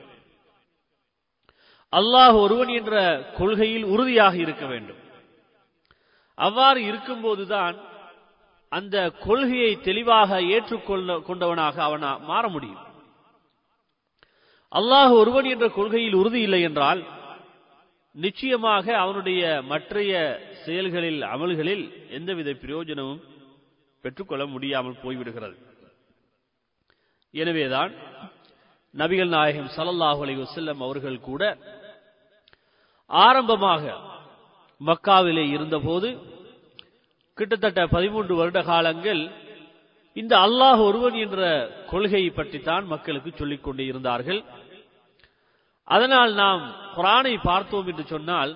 அல்லாஹ் ஒருவன் என்ற கொள்கையில் உறுதியாக இருக்க வேண்டும். அவ்வாறு இருக்கும்போதுதான் அந்த கொள்கையை தெளிவாக ஏற்றுக்கொண்டவனாக அவன் மாற முடியும். அல்லாஹ் ஒருவன் என்ற கொள்கையில் உறுதி இல்லை என்றால் நிச்சயமாக அவனுடைய மற்றைய செயல்களில், அமல்களில் எந்தவித பிரயோஜனமும் பெற்றுக்கொள்ள முடியாமல் போய்விடுகிறது. எனவேதான் நபிகள் நாயகம் ஸல்லல்லாஹு அலைஹி வஸல்லம் அவர்கள் கூட ஆரம்பமாக மக்காவிலே இருந்தபோது கிட்டத்தட்ட 13 வருட காலங்கள் இந்த அல்லாஹ் ஒருவன் என்ற கொள்கையை பற்றித்தான் மக்களுக்கு சொல்லிக் கொண்டே இருந்தார்கள். அதனால் நாம் குர்ஆனை பார்த்தோம் என்று சொன்னால்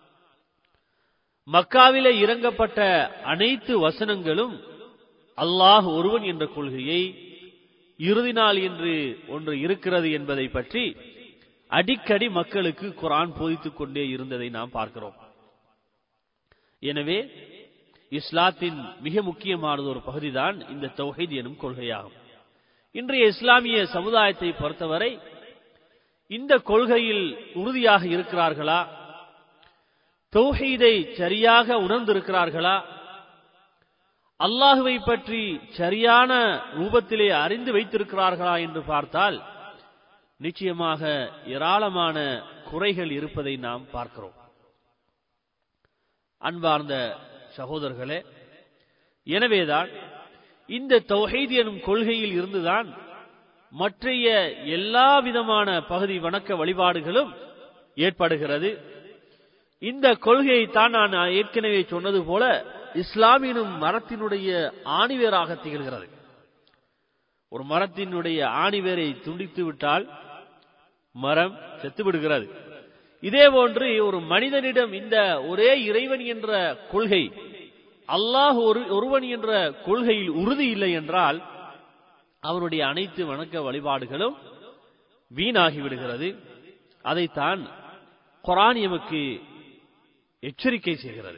மக்காவிலே இறங்கப்பட்ட அனைத்து வசனங்களும் அல்லாஹ் ஒருவன் என்ற கொள்கையை, இறுதி நாள் என்று ஒன்று இருக்கிறது என்பதை பற்றி அடிக்கடி மக்களுக்கு குர்ஆன் போதித்துக் கொண்டே இருந்ததை நாம் பார்க்கிறோம். எனவே இஸ்லாத்தின் மிக முக்கியமானது ஒரு பகுதிதான் இந்த தௌஹீத் எனும் கொள்கையாகும். இன்றைய இஸ்லாமிய சமுதாயத்தை பொறுத்தவரை இந்த கொள்கையில் உறுதியாக இருக்கிறார்களா, தௌஹீதை சரியாக உணர்ந்திருக்கிறார்களா, அல்லாஹுவை பற்றி சரியான ரூபத்திலே அறிந்து வைத்திருக்கிறார்களா என்று பார்த்தால் நிச்சயமாக ஏராளமான குறைகள் இருப்பதை நாம் பார்க்கிறோம். அன்பார்ந்த சகோதரர்களே, எனவேதான் இந்த தௌஹீத் எனும் கொள்கையில் இருந்துதான் மற்றைய எல்லா விதமான பகுதி வணக்க வழிபாடுகளும் ஏற்படுகிறது. இந்த கொள்கையை தான் நான் ஏற்கனவே சொன்னது போல இஸ்லாம் எனும் மரத்தினுடைய ஆணிவேராக திகழ்கிறது. ஒரு மரத்தினுடைய ஆணிவேரை துண்டித்து விட்டால் மரம் செத்து விடுகிறது. இதே போன்று ஒரு மனிதனிடம் இந்த ஒரே இறைவன் என்ற கொள்கை, அல்லாஹ் ஒருவன் என்ற கொள்கையில் உறுதி இல்லை என்றால் அவருடைய அனைத்து வணக்க வழிபாடுகளும் வீணாகிவிடுகிறது. அதைத்தான் குர்ஆன் எமக்கு எச்சரிக்கை செய்கிறது.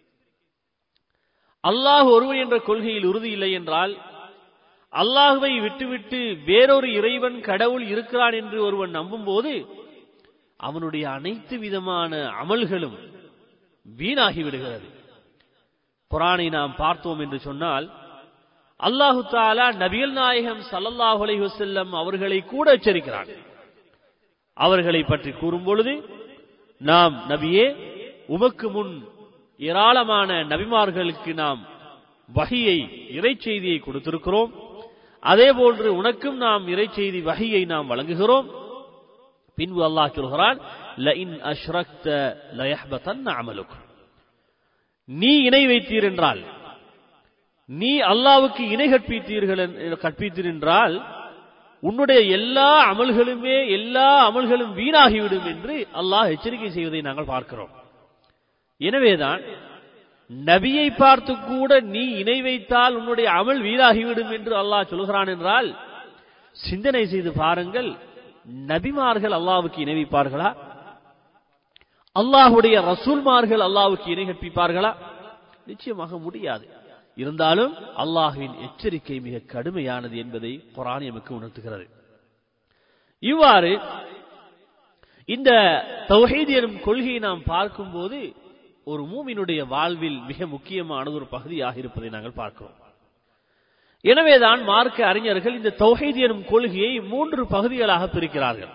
அல்லாஹ் ஒருவன் என்ற கொள்கையில் உறுதி இல்லை என்றால், அல்லாஹுவை விட்டுவிட்டு வேறொரு இறைவன், கடவுள் இருக்கிறான் என்று ஒருவன் நம்பும் போது அவனுடைய அனைத்து விதமான அமல்களும் வீணாகிவிடுகிறது. குர்ஆனை நாம் பார்த்தோம் என்று சொன்னால் அல்லாஹு தஆலா நபிகள் நாயகம் ஸல்லல்லாஹு அலைஹி வஸல்லம் அவர்களை கூட எச்சரிக்கிறான். அவர்களை பற்றி கூறும் பொழுது, நாம் நபியே, உமக்கு முன் ஏராளமான நபிமார்களுக்கு நாம் வஹியை, இறைச்செய்தியை கொடுத்திருக்கிறோம். அதே போன்று உனக்கும் நாம் இறைச்செய்தி வஹியை நாம் வழங்குகிறோம். பின்பு அல்லாஹ் சொல்கிறான், லஇன் அஷ்ரக்த லயஹ்பதன்ன அமலுக். நீ இணை வைத்தீர் என்றால், நீ அல்லாஹ்வுக்கு இணை கற்பித்தீர் என்றால் உன்னுடைய எல்லா அமல்களும் வீணாகிவிடும் என்று அல்லாஹ் எச்சரிக்கை செய்வதை நாங்கள் பார்க்கிறோம். எனவேதான் நபியை பார்த்து கூட நீ இணை வைத்தால் உன்னுடைய அமல் வீணாகிவிடும் என்று அல்லாஹ் சொல்கிறான் என்றால் சிந்தனை செய்து பாருங்கள், நபிமார்கள் அல்லாஹ்வுக்கு இணை வைப்பார்களா? அல்லாஹ்வுடைய ரசூல்மார்கள் அல்லாஹ்வுக்கு இணை கற்பிப்பார்களா? நிச்சயமாக முடியாது. இருந்தாலும் அல்லாஹ்வின் எச்சரிக்கை மிக கடுமையானது என்பதை குர்ஆன் நமக்கு உணர்த்துகிறது. இவ்வாறு இந்த தௌஹீத் எனும் கொள்கையை நாம் பார்க்கும்போது ஒரு மூமினுடைய வாழ்வில் மிக முக்கியமான ஒரு பகுதியாக இருப்பதை நாங்கள் பார்க்கிறோம். எனவேதான் மார்க்க அறிஞர்கள் இந்த தௌஹீத் எனும் கொள்கையை 3 பகுதிகளாக பிரிக்கிறார்கள்.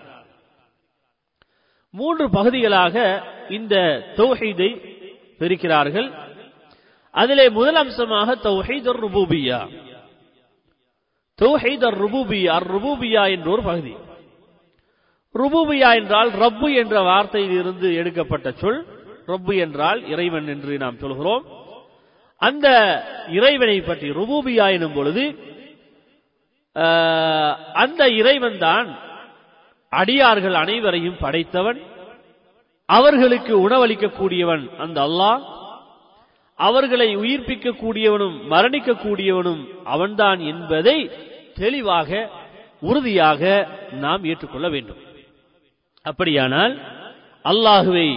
3 பகுதிகளாக இந்த தௌஹீதை பிரிக்கிறார்கள். அதிலே முதல் அம்சமாக தௌஹீத் ருபூபிய்யா. தௌஹீத் ருபூபிய்யா, ருபூபிய்யா என்ற ஒரு பகுதி. ருபூபிய்யா என்றால் ரப்பு என்ற வார்த்தையில் இருந்து எடுக்கப்பட்ட சொல். ரப்பு என்றால் இறைவன் என்று நாம் சொல்கிறோம். அந்த இறைவனை பற்றி ருபூபிய்யா எனும் பொழுது அந்த இறைவன் தான் அடியார்கள் அனைவரையும் படைத்தவன், அவர்களுக்கு உணவளிக்கக்கூடியவன் அந்த அல்லாஹ், அவர்களை உயிர்ப்பிக்கக்கூடியவனும் மரணிக்கக்கூடியவனும் அவன்தான் என்பதை தெளிவாக உறுதியாக நாம் ஏற்றுக்கொள்ள வேண்டும். அப்படியானால் அல்லாஹுவை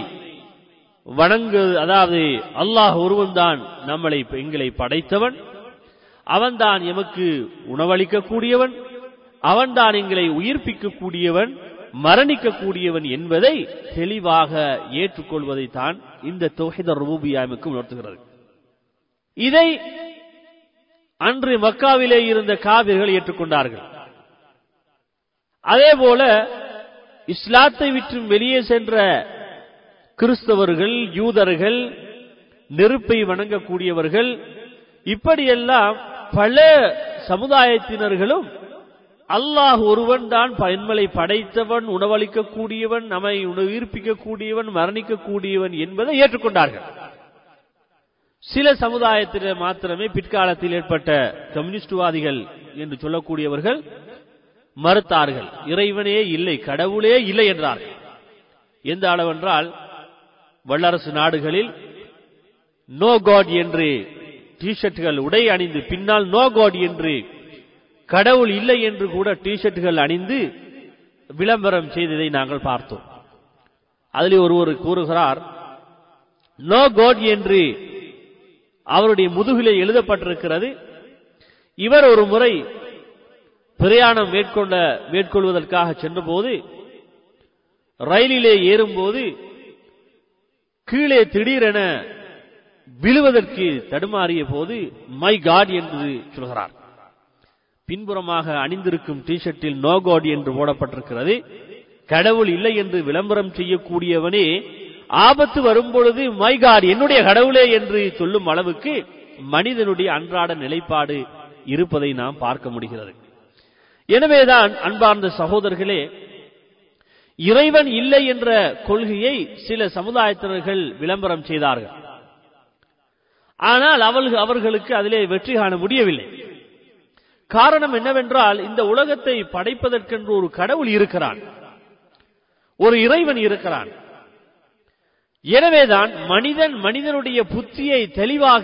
அதாவது அல்லாஹ் ஒருவன்தான் எங்களை படைத்தவன், அவன்தான் எமக்கு உணவளிக்கக்கூடியவன், அவன்தான் எங்களை உயிர்ப்பிக்கக்கூடியவன் மரணிக்கக்கூடியவன் என்பதை தெளிவாக ஏற்றுக்கொள்வதை தான் இந்த தௌஹீத் ருபூபிய்யா எமக்கு உணர்த்துகிறது. இதை அன்று மக்காவிலே இருந்த காபிர்கள் ஏற்றுக்கொண்டார்கள். அதேபோல இஸ்லாத்தை விட்டு வெளியே சென்ற கிறிஸ்தவர்கள், யூதர்கள், நெருப்பை வணங்கக்கூடியவர்கள், இப்படியெல்லாம் பல சமுதாயத்தினர்களும் அல்லாஹ் ஒருவன் தான் எங்களை படைத்தவன், உணவளிக்கக்கூடியவன், நம்மை உயிர்ப்பிக்கக்கூடியவன், மரணிக்கக்கூடியவன் என்பதை ஏற்றுக்கொண்டார்கள். சில சமுதாயத்தில் மாத்திரமே பிற்காலத்தில் ஏற்பட்ட கம்யூனிஸ்டுவாதிகள் என்று சொல்லக்கூடியவர்கள் மறுத்தார்கள். இறைவனே இல்லை, கடவுளே இல்லை என்றார்கள். எந்த அளவென்றால் வல்லரசு நாடுகளில் நோ காட் என்று டிஷர்ட்டுகள் உடை அணிந்து, பின்னால் நோ காட் என்று கடவுள் இல்லை என்று கூட டிஷர்ட்டுகள் அணிந்து விளம்பரம் செய்ததை நாங்கள் பார்த்தோம். அதில் ஒருவர் கூறுகிறார், நோ காட் என்று அவருடைய முதுகிலே எழுதப்பட்டிருக்கிறது. இவர் ஒரு முறை பிரயாணம் மேற்கொள்வதற்காக சென்றபோது ரயிலிலே ஏறும்போது கீழே திடீரென விழுவதற்கு தடுமாறிய போது மை காட் என்று சொல்கிறார். பின்புறமாக அணிந்திருக்கும் டிஷர்ட்டில் நோ காட் என்று போடப்பட்டிருக்கிறது. கடவுள் இல்லை என்று விளம்பரம் செய்யக்கூடியவனே ஆபத்து வரும்பொழுது மை காட் என்னுடைய கடவுளே என்று சொல்லும் அளவுக்கு மனிதனுடைய அன்றாட நிலைப்பாடு இருப்பதை நாம் பார்க்க முடிகிறது. எனவேதான் அன்பார்ந்த சகோதரர்களே, இறைவன் இல்லை என்ற கொள்கையை சில சமுதாயத்தினர்கள் விளம்பரம் செய்தார்கள். ஆனால் அவர்களுக்கு அதிலே வெற்றி காண முடியவில்லை. காரணம் என்னவென்றால், இந்த உலகத்தை படைப்பதற்கென்று ஒரு கடவுள் இருக்கிறான், ஒரு இறைவன் இருக்கிறான். எனவேதான் மனிதனுடைய புத்தியை தெளிவாக,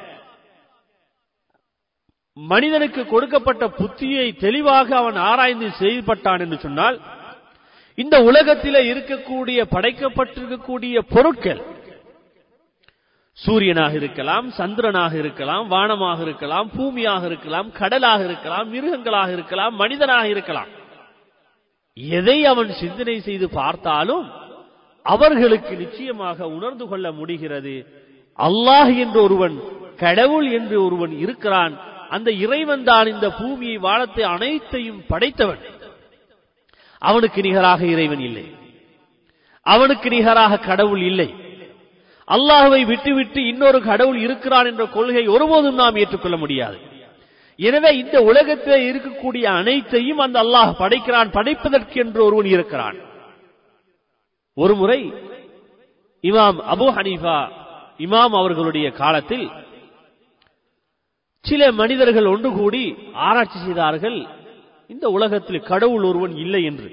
மனிதனுக்கு கொடுக்கப்பட்ட புத்தியை தெளிவாக அவன் ஆராய்ந்து செயல்பட்டான் என்று சொன்னால், இந்த உலகத்திலே இருக்கக்கூடிய படைக்கப்பட்டிருக்கக்கூடிய பொருட்கள் சூரியனாக இருக்கலாம், சந்திரனாக இருக்கலாம், வானமாக இருக்கலாம், பூமியாக இருக்கலாம், கடலாக இருக்கலாம், மிருகங்களாக இருக்கலாம், மனிதனாக இருக்கலாம், எதை அவன் சிந்தனை செய்து பார்த்தாலும் அவர்களுக்கு நிச்சயமாக உணர்ந்து கொள்ள முடிகிறது, அல்லாஹ் என்று ஒருவன், கடவுள் என்று ஒருவன் இருக்கிறான். அந்த இறைவன் தான் இந்த பூமியை, வானத்தை அனைத்தையும் படைத்தவன். அவனுக்கு நிகராக இறைவன் இல்லை, அவனுக்கு நிகராக கடவுள் இல்லை. அல்லாஹ்வை விட்டுவிட்டு இன்னொரு கடவுள் இருக்கிறான் என்ற கொள்கை ஒருபோதும் நாம் ஏற்றுக்கொள்ள முடியாது. எனவே இந்த உலகத்தில் இருக்கக்கூடிய அனைத்தையும் அந்த அல்லாஹ் படைக்கிறான், படைப்பதற்கு என்று ஒருவன் இருக்கிறான். ஒருமுறை இமாம் அபூ ஹனீஃபா இமாம் அவர்களுடைய காலத்தில் சில மனிதர்கள் ஒன்று கூடி ஆராய்ச்சி செய்தார்கள், இந்த உலகத்தில் கடவுள் ஒருவன் இல்லை என்று.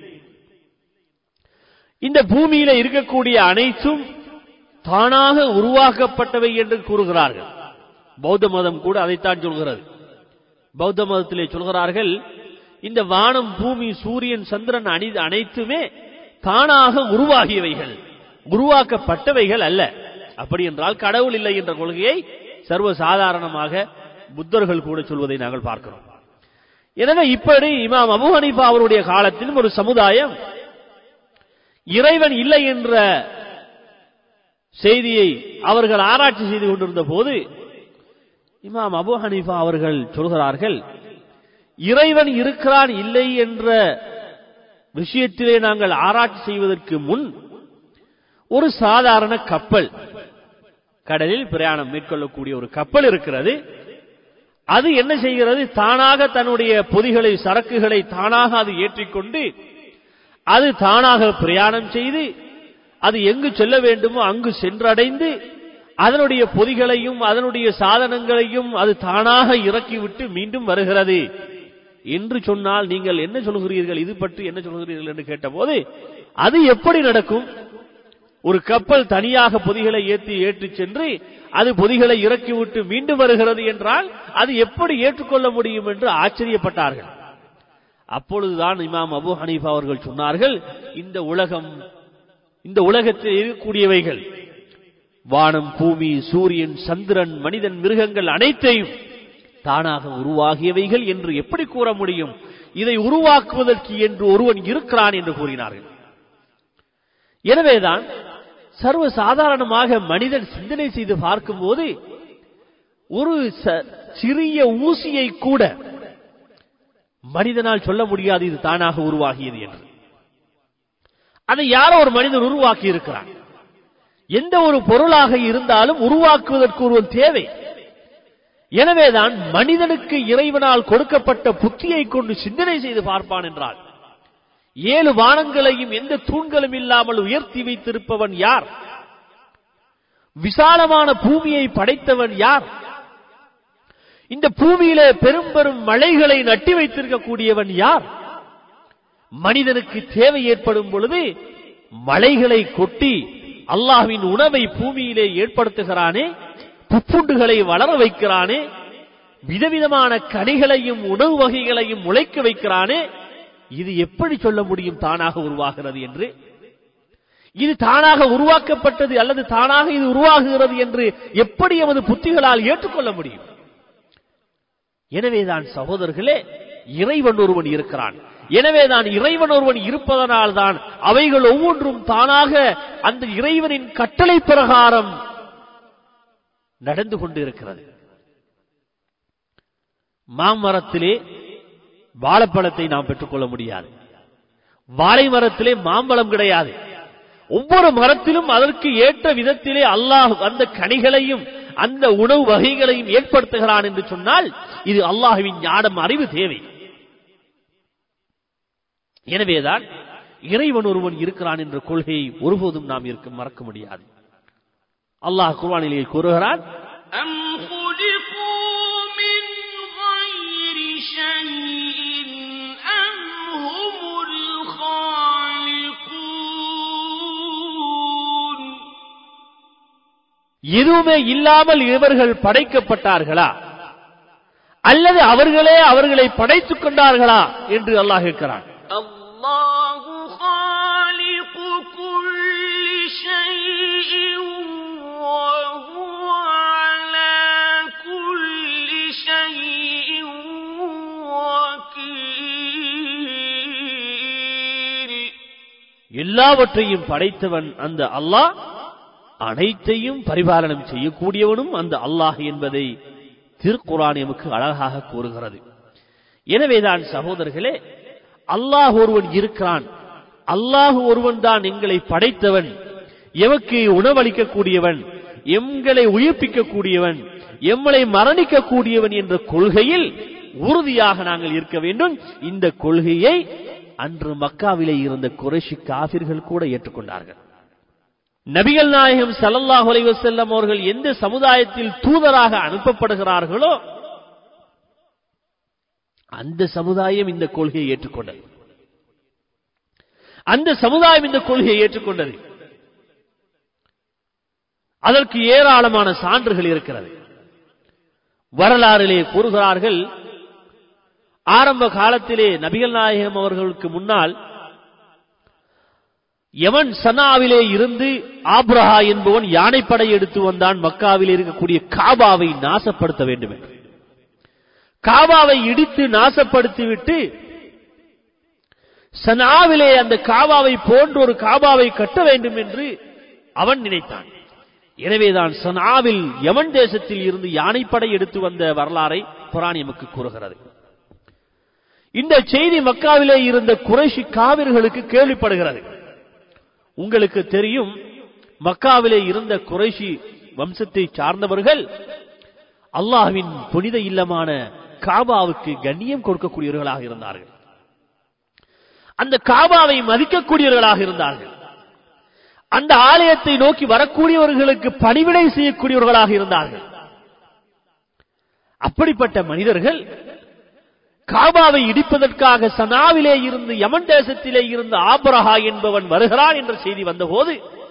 இந்த பூமியில இருக்கக்கூடிய அனைத்தும் தானாக உருவாக்கப்பட்டவை என்று கூறுகிறார்கள். பௌத்த மதம் கூட அதைத்தான் சொல்கிறது. பௌத்த மதத்திலே சொல்கிறார்கள், இந்த வானம், பூமி, சூரியன், சந்திரன் அனைத்துமே தானாக உருவாகியவைகள், உருவாக்கப்பட்டவைகள் அல்ல. அப்படி என்றால் கடவுள் இல்லை என்ற கொள்கையை சர்வசாதாரணமாக புத்தர்கள் கூட சொல்வதை நாங்கள் பார்க்கிறோம். எனவே இப்படி இமாம் அபூ ஹனீஃபா அவருடைய காலத்திலும் ஒரு சமுதாயம் இறைவன் இல்லை என்ற செய்தியை அவர்கள் ஆராய்ச்சி செய்து கொண்டிருந்த போது இமாம் அபூ ஹனீஃபா அவர்கள் சொல்கிறார்கள், இறைவன் இருக்கிறான் இல்லை என்ற விஷயத்திலே நாங்கள் ஆராய்ச்சி செய்வதற்கு முன் ஒரு சாதாரண கப்பல், கடலில் பிரயாணம் மேற்கொள்ளக்கூடிய ஒரு கப்பல் இருக்கிறது. அது என்ன செய்கிறது? தானாக தன்னுடைய பொதிகளை, சரக்குகளை தானாக அது ஏற்றிக்கொண்டு அது தானாக பிரயாணம் செய்து அது எங்கு செல்ல வேண்டுமோ அங்கு சென்றடைந்து அதனுடைய பொதிகளையும் அதனுடைய சாதனங்களையும் அது தானாக இறக்கிவிட்டு மீண்டும் வருகிறது என்று சொன்னால் நீங்கள் என்ன சொல்கிறீர்கள்? இது பற்றி என்ன சொல்கிறீர்கள் என்று கேட்டபோது, அது எப்படி நடக்கும்? ஒரு கப்பல் தனியாக பொதிகளை ஏற்றி சென்று அது பொதிகளை இறக்கிவிட்டு மீண்டும் வருகிறது என்றால் அது எப்படி ஏற்றுக்கொள்ள முடியும் என்று ஆச்சரியப்பட்டார்கள். அப்பொழுதுதான் இமாம் அபூ ஹனீஃபா அவர்கள் சொன்னார்கள், இந்த உலகத்தில் இருக்கக்கூடியவைகள், வானம், பூமி, சூரியன், சந்திரன், மனிதன், மிருகங்கள் அனைத்தையும் தானாக உருவாகியவைகள் என்று எப்படி கூற முடியும்? இதை உருவாக்குவதற்கு என்று ஒருவன் இருக்கிறான் என்று கூறினார்கள். எனவேதான் சர்வ சாதாரணமாக மனிதன் சிந்தனை செய்து பார்க்கும்போது ஒரு சிறிய ஊசியை கூட மனிதனால் சொல்ல முடியாது இது தானாக உருவாகியது என்று. அதை யாரோ ஒரு மனிதன் உருவாக்கி இருக்கிறான். எந்த ஒரு பொருளாக இருந்தாலும் உருவாக்குவதற்கு ஒருவன் தேவை. எனவேதான் மனிதனுக்கு இறைவனால் கொடுக்கப்பட்ட புத்தியை கொண்டு சிந்தனை செய்து பார்ப்பான் என்றால் 7 வானங்களையும் எந்த தூண்களும் இல்லாமல் உயர்த்தி வைத்திருப்பவன் யார்? விசாலமான பூமியை படைத்தவன் யார்? இந்த பூமியிலே பெரும் பெரும் மலைகளை நட்டி வைத்திருக்கக்கூடியவன் யார்? மனிதனுக்கு தேவை ஏற்படும் பொழுது மலைகளை கொட்டி அல்லாஹ்வின் உணவை பூமியிலே ஏற்படுத்துகிறானே, புப்புண்டுகளை வளர வைக்கிறானே, விதவிதமான கனிகளையும் உணவு வகைகளையும் முளைக்க வைக்கிறானே, இது எப்படி சொல்ல முடியும் தானாக உருவாகிறது என்று? இது தானாக உருவாக்கப்பட்டது அல்லது தானாக இது உருவாகுகிறது என்று எப்படி எமது புத்திகளால் ஏற்றுக்கொள்ள முடியும்? எனவேதான் சகோதரர்களே, இறைவன் ஒருவன் இருக்கிறான். எனவேதான் இறைவன் ஒருவன் இருப்பதனால் தான் அவைகள் ஒவ்வொன்றும் தானாக அந்த இறைவனின் கட்டளை பிரகாரம் நடந்து கொண்டு இருக்கிறது. மாமரத்திலே வாழைப்பழத்தை நாம் பெற்றுக்கொள்ள முடியாது. வாழை மரத்திலே மாம்பழம் கிடையாது. ஒவ்வொரு மரத்திலும் அதற்கு ஏற்ற விதத்திலே அல்லாஹ் அந்த கனிகளையும் அந்த உணவு வகைகளையும் ஏற்படுத்துகிறான் என்று சொன்னால் இது அல்லாஹ்வின் ஞானம், அறிவு தேவை. எனவேதான் இறைவன் ஒருவன் இருக்கிறான் என்ற கொள்கையை ஒருபோதும் நாம் மறக்க முடியாது. அல்லாஹ் குர்ஆனிலே கூறுகிறான், எதுவுமே இல்லாமல் இவர்கள் படைக்கப்பட்டார்களா அல்லது அவர்களே அவர்களை படைத்துக் கொண்டார்களா என்று அல்லாஹ் கேட்கிறான். அல்லாஹு காலிகு குல்லி ஷைஇன் வ ஹுவ அலா குல்லி ஷைஇன் வகீல். எல்லாவற்றையும் படைத்தவன் அந்த அல்லாஹ், அனைத்தையும் பரிபாலனம் செய்யக்கூடியவனும் அந்த அல்லாஹ் என்பதை திருக்குர்ஆன் நமக்கு அழகாக கூறுகிறது. எனவேதான் சகோதரர்களே, அல்லாஹ் ஒருவன் இருக்கிறான், அல்லாஹ் ஒருவன் தான் எங்களை படைத்தவன், எமக்கு உணவளிக்கக்கூடியவன், எங்களை உயிர்ப்பிக்கக்கூடியவன், எம்மை மரணிக்கக்கூடியவன் என்ற கொள்கையில் உறுதியாக நாங்கள் இருக்க வேண்டும். இந்த கொள்கையை அன்று மக்காவிலே இருந்த குறைஷி காஃபிர்கள் கூட ஏற்றுக்கொண்டார்கள். நபிகள் நாயகம் ஸல்லல்லாஹு அலைஹி வஸல்லம் அவர்கள் எந்த சமுதாயத்தில் தூதராக அனுப்பப்படுகிறார்களோ அந்த சமுதாயம் இந்த கொள்கையை ஏற்றுக்கொண்டது. அந்த சமுதாயம் இந்த கொள்கையை ஏற்றுக்கொண்டது. அதற்கு ஏராளமான சான்றுகள் இருக்கிறது. வரலாறிலே கூறுகிறார்கள், ஆரம்ப காலத்திலே நபிகள் நாயகம் அவர்களுக்கு முன்னால் யமன் சனாவிலே இருந்து ஆப்ரஹா என்பவன் யானைப்படை எடுத்து வந்தான் மக்காவில் இருக்கக்கூடிய காபாவை நாசப்படுத்த வேண்டும் என்று. காபாவை இடித்து நாசப்படுத்திவிட்டு சனாவிலே அந்த காபாவை போன்ற ஒரு காபாவை கட்ட வேண்டும் என்று அவன் நினைத்தான். எனவேதான் சனாவில் யமன் தேசத்தில் இருந்து யானைப்படை எடுத்து வந்த வரலாறை குர்ஆன் நமக்கு கூறுகிறது. இந்த செய்தி மக்காவிலே இருந்த குறைஷி காவிர்களுக்கு கேள்விப்படுகிறது. உங்களுக்கு தெரியும், மக்காவிலே இருந்த குறைஷி வம்சத்தை சார்ந்தவர்கள் அல்லாஹ்வின் புனித இல்லமான காபாவுக்கு கண்ணியம் கொடுக்கக்கூடியவர்களாக இருந்தார்கள். அந்த காபாவை மதிக்கக்கூடியவர்களாக இருந்தார்கள். அந்த ஆலயத்தை நோக்கி வரக்கூடியவர்களுக்கு பணிவிடை செய்யக்கூடியவர்களாக இருந்தார்கள். அப்படிப்பட்ட மனிதர்கள் காபாவை இடிப்பதற்காக சனாவிலே இருந்து யமன் தேசத்திலே இருந்து ஆபரஹா என்பவன் வருகிறான் என்ற செய்தி வந்தபோது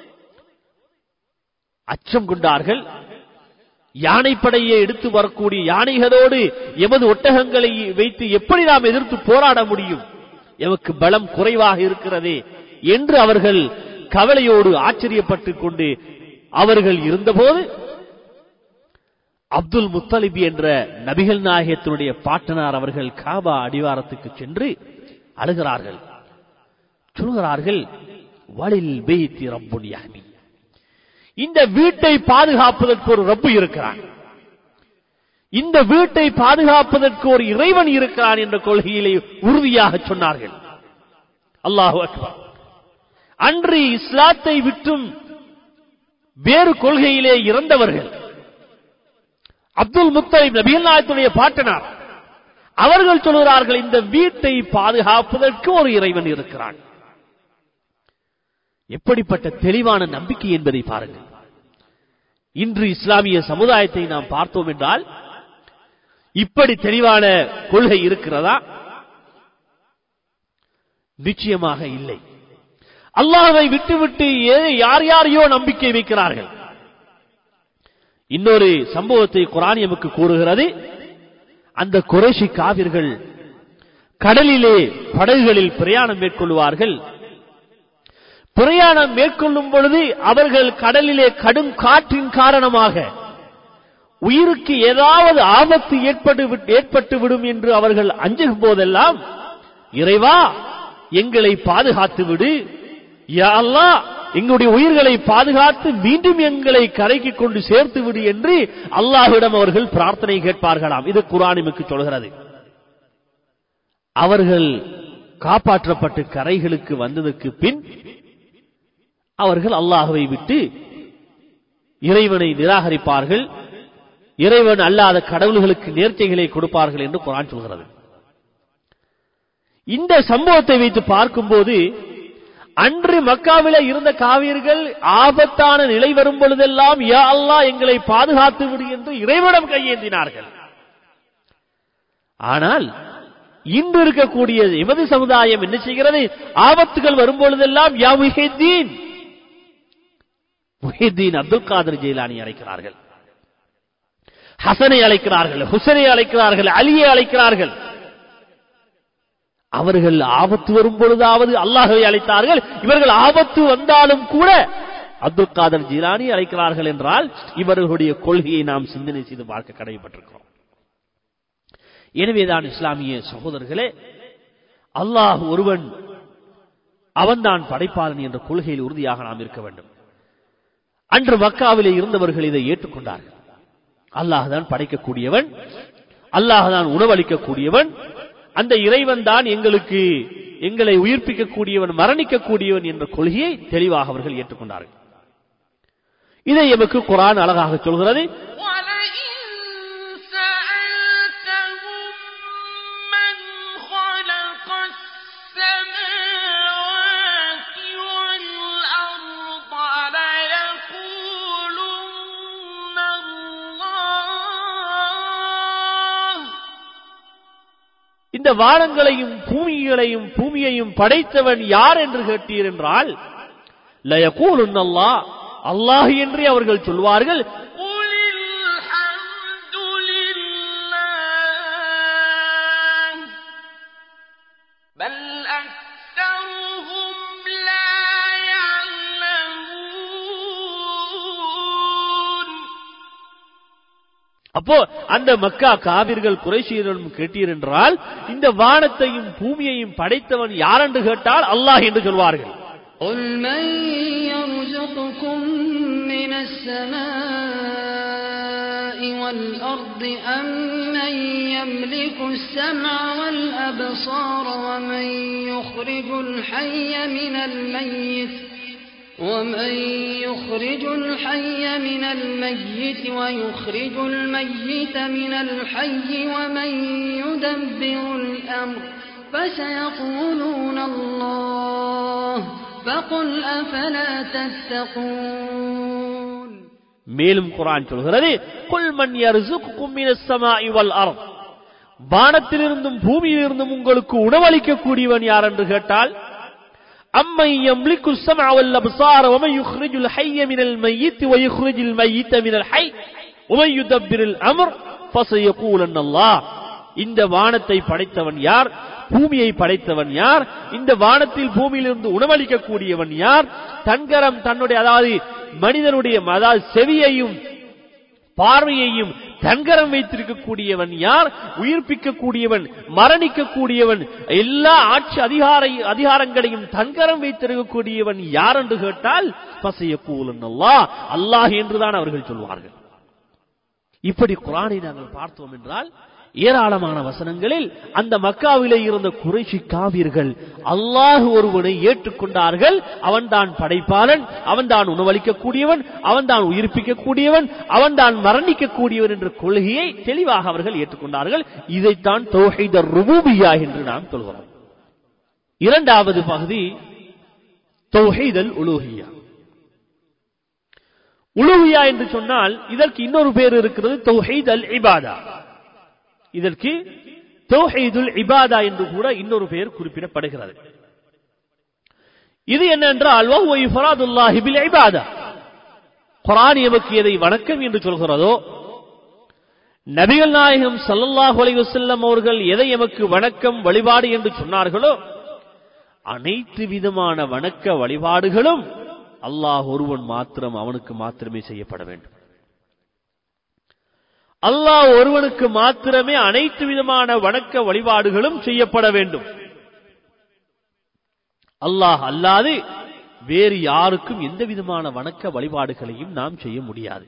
அச்சம் கொண்டார்கள். யானைப்படையை எடுத்து வரக்கூடிய யானைகளோடு எமது ஒட்டகங்களை வைத்து எப்படி நாம் எதிர்த்து போராட முடியும், எமக்கு பலம் குறைவாக இருக்கிறதே என்று அவர்கள் கவலையோடு ஆச்சரியப்பட்டுக் கொண்டு அவர்கள் இருந்தபோது அப்துல் முத்தலிப் என்ற நபிகள் நாயகத்தினுடைய பாட்டனார் அவர்கள் காபா அடிவாரத்துக்கு சென்று அழுகிறார்கள். சொல்கிறார்கள், வலில் பைத்தி ரப்புன் யஹ்மி, இந்த வீட்டை பாதுகாப்பதற்கு ஒரு ரப்பு இருக்கிறான், இந்த வீட்டை பாதுகாப்பதற்கு ஒரு இறைவன் இருக்கிறான் என்ற கொள்கையிலே உறுதியாக சொன்னார்கள். அல்லாஹு அக்பர். அன்று இஸ்லாத்தை விட்டும் வேறு கொள்கையிலே இறந்தவர்கள் அப்துல் முத்தலிப் நபிகள் நாயகத்துடைய பாட்டனார் அவர்கள் சொல்கிறார்கள், இந்த வீட்டை பாதுகாப்பதற்கு ஒரு இறைவன் இருக்கிறான். எப்படிப்பட்ட தெளிவான நம்பிக்கை என்பதை பாருங்கள். இன்று இஸ்லாமிய சமுதாயத்தை நாம் பார்த்தோம் என்றால் இப்படி தெளிவான கொள்கை இருக்கிறதா? நிச்சயமாக இல்லை. அல்லாஹ்வை விட்டுவிட்டு யார் யாரையோ நம்பிக்கை வைக்கிறார்கள். இன்னொரு சம்பவத்தை குர்ஆன் நமக்கு கூறுகிறது. அந்த குறைஷி காவிர்கள் கடலிலே படகுகளில் பிரயாணம் மேற்கொள்வார்கள். பிரயாணம் மேற்கொள்ளும் பொழுது அவர்கள் கடலிலே கடும் காற்றின் காரணமாக உயிருக்கு ஏதாவது ஆபத்து ஏற்பட்டு விடும் என்று அவர்கள் அஞ்சும் போதெல்லாம், இறைவா எங்களை பாதுகாத்து விடு, யா அல்லாஹ் எங்களுடைய உயிர்களை பாதுகாத்து மீண்டும் எங்களை கரைக்கு கொண்டு சேர்த்து விடு என்று அல்லாஹ்விடம் அவர்கள் பிரார்த்தனை கேட்பார்களாம். இது குர்ஆன் நமக்கு சொல்கிறது. அவர்கள் காப்பாற்றப்பட்டு கரைகளுக்கு வந்ததற்கு பின் அவர்கள் அல்லாஹ்வை விட்டு இறைவனை நிராகரிப்பார்கள், இறைவன் அல்லாத கடவுள்களுக்கு நேர்ச்சைகளை கொடுப்பார்கள் என்று குர்ஆன் சொல்கிறது. இந்த சம்பவத்தை வைத்து பார்க்கும்போது அன்று மக்காவிலே இருந்த காவிர்கள் ஆபத்தான நிலை வரும் பொழுதெல்லாம் யா அல்லாஹ் எங்களை பாதுகாத்து விடு என்று இறைவனிடம் கையேந்தினார்கள். ஆனால் இன்று இருக்கக்கூடிய எமது சமுதாயம் என்ன செய்கிறது? ஆபத்துகள் வரும் பொழுதெல்லாம் யா முஹித்தீன், முஹித்தீன் அப்துல் காதர் ஜெயிலானி அழைக்கிறார்கள், ஹசனை அழைக்கிறார்கள், ஹுசனை அழைக்கிறார்கள், அலியை அழைக்கிறார்கள். அவர்கள் ஆபத்து வரும் பொழுதாவது அல்லாஹ்வை அழைத்தார்கள். இவர்கள் ஆபத்து வந்தாலும் கூட அப்துல் காதர் ஜீலானி அழைக்கிறார்கள் என்றால் இவர்களுடைய கொள்கையை நாம் சிந்தனை செய்து பார்க்க கடமைப்பட்டிருக்கிறோம். எனவேதான் இஸ்லாமிய சகோதரர்களே, அல்லாஹ் ஒருவன், அவன்தான் படைப்பாளன் என்ற கொள்கையில் உறுதியாக நாம் இருக்க வேண்டும். அன்று மக்காவிலே இருந்தவர்கள் இதை ஏற்றுக்கொண்டார்கள். அல்லாஹ் தான் படைக்கக்கூடியவன், அல்லாஹ் தான் உணவளிக்கக்கூடியவன், அந்த இறைவன் தான் எங்களை உயிர்ப்பிக்கக்கூடியவன், மரணிக்கக்கூடியவன் என்ற கொள்கையை தெளிவாக அவர்கள் ஏற்றுக்கொண்டார்கள். இதை எமக்கு குர்ஆன் அழகாக சொல்கிறது. இந்த வானங்களையும் பூமியையும் படைத்தவன் யார் என்று கேட்டீர் என்றால் லயகூலுன் அல்லாஹ், அல்லாஹ் என்று அவர்கள் சொல்வார்கள். அப்போ அந்த மக்கா காவிர்கள் குறைஷியரிடம் கேட்டீர் என்றால் இந்த வானத்தையும் பூமியையும் படைத்தவன் யார் என்று கேட்டால் அல்லாஹ் என்று சொல்வார்கள். قُلْ مَنْ يَرْزُقُكُم مِّنَ السَّمَاءِ وَالْأَرْضِ أَمَّن يَمْلِكُ السَّمْعَ وَالْأَبْصَارَ وَمَن يُخْرِجُ الْحَيَّ مِنَ الْمَيِّتِ ومن يخرج الحي من الميت ويخرج الميت من الحي ومن يدبر الأمر فسيقولون الله فقل أفلا تتقون. மேலும் குர்ஆன் சொல்கிறது, குல் மன் யர்ஸுகுக்கும் மினஸ் ஸமாஇ வல் அர்த், வானத்திலிருந்தும் பூமியிலிருந்தும் உங்களுக்கு உணவளிக்க கூடியவன் யார் என்று கேட்டால், அம்மை யம்லிகு ஸமஅ வல் அப்ஸார வமன் யுக்ரிஜுல் ஹய்ய மினல் மய்யித் வயுக்ரிஜுல் மய்யித மினல் ஹய் வமன் யுதப்பிருல் அம்ர் ஃபஸயகூலன் அல்லாஹ். இந்த வானத்தை படைத்தவன் யார், பூமியை படைத்தவன் யார், இந்த வானத்தில் பூமியிலிருந்து உணவளிக்க கூடியவன் யார், தன்கரம் தன்னுடைய அதாவது மனிதனுடைய அதாவது செவியையும் பார்வையையும் தன்கரம் வைத்திருக்கக்கூடியவன் யார், உயிர்ப்பிக்க கூடியவன், மரணிக்க கூடியவன், எல்லா ஆட்சி அதிகாரங்களையும் தன்கரம் வைத்திருக்கக்கூடியவன் யார் என்று கேட்டால் ஃபஸயகூலன் அல்லாஹ், அல்லாஹ் என்றுதான் அவர்கள் சொல்வார்கள். இப்படி குர்ஆனை நாங்கள் பார்த்தோம் என்றால் ஏராளமான வசனங்களில் அந்த மக்காவிலே இருந்த குறைஷி காவிர்கள் அல்லாஹ் ஒருவனை ஏற்றுக்கொண்டார்கள். அவன்தான் படைப்பாளன், அவன்தான் உணவளிக்க கூடியவன், அவன்தான் உயிர்ப்பிக்க கூடியவன், அவன்தான் மரணிக்க கூடியவன் என்ற கொள்கையை தெளிவாக அவர்கள் ஏற்றுக்கொண்டார்கள். இதைத்தான் தௌஹீத் ருபூபிய்யா என்று நாம் சொல்கிறோம். இரண்டாவது பகுதி தௌஹீத் அல் உலூஹிய்யா. உலூஹிய்யா என்று சொன்னால் இதற்கு இன்னொரு பேர் இருக்கிறது, தௌஹீத் அல் இபாதா. இதற்கு தௌஹீதுல் இபாதா என்று கூட இன்னொரு பெயர் குறிப்பிடப்படுகிறது. இது என்னவென்றால் வஹுவ இஃப்ராதுல்லாஹி பில் இபாதா. குர்ஆன் எமக்கு எதை வணக்கம் என்று சொல்கிறதோ, நபிகள் நாயகம் ஸல்லல்லாஹு அலைஹி வஸல்லம் அவர்கள் எதை எமக்கு வணக்கம் வழிபாடு என்று சொன்னார்களோ அனைத்து விதமான வணக்க வழிபாடுகளும் அல்லாஹ் ஒருவன் மாத்திரம் அவனுக்கு மாத்திரமே செய்யப்பட வேண்டும். அல்லாஹ் ஒருவனுக்கு மாத்திரமே அனைத்து விதமான வணக்க வழிபாடுகளும் செய்யப்பட வேண்டும். அல்லாஹ் அல்லாது வேறு யாருக்கும் எந்த விதமான வணக்க வழிபாடுகளையும் நாம் செய்ய முடியாது.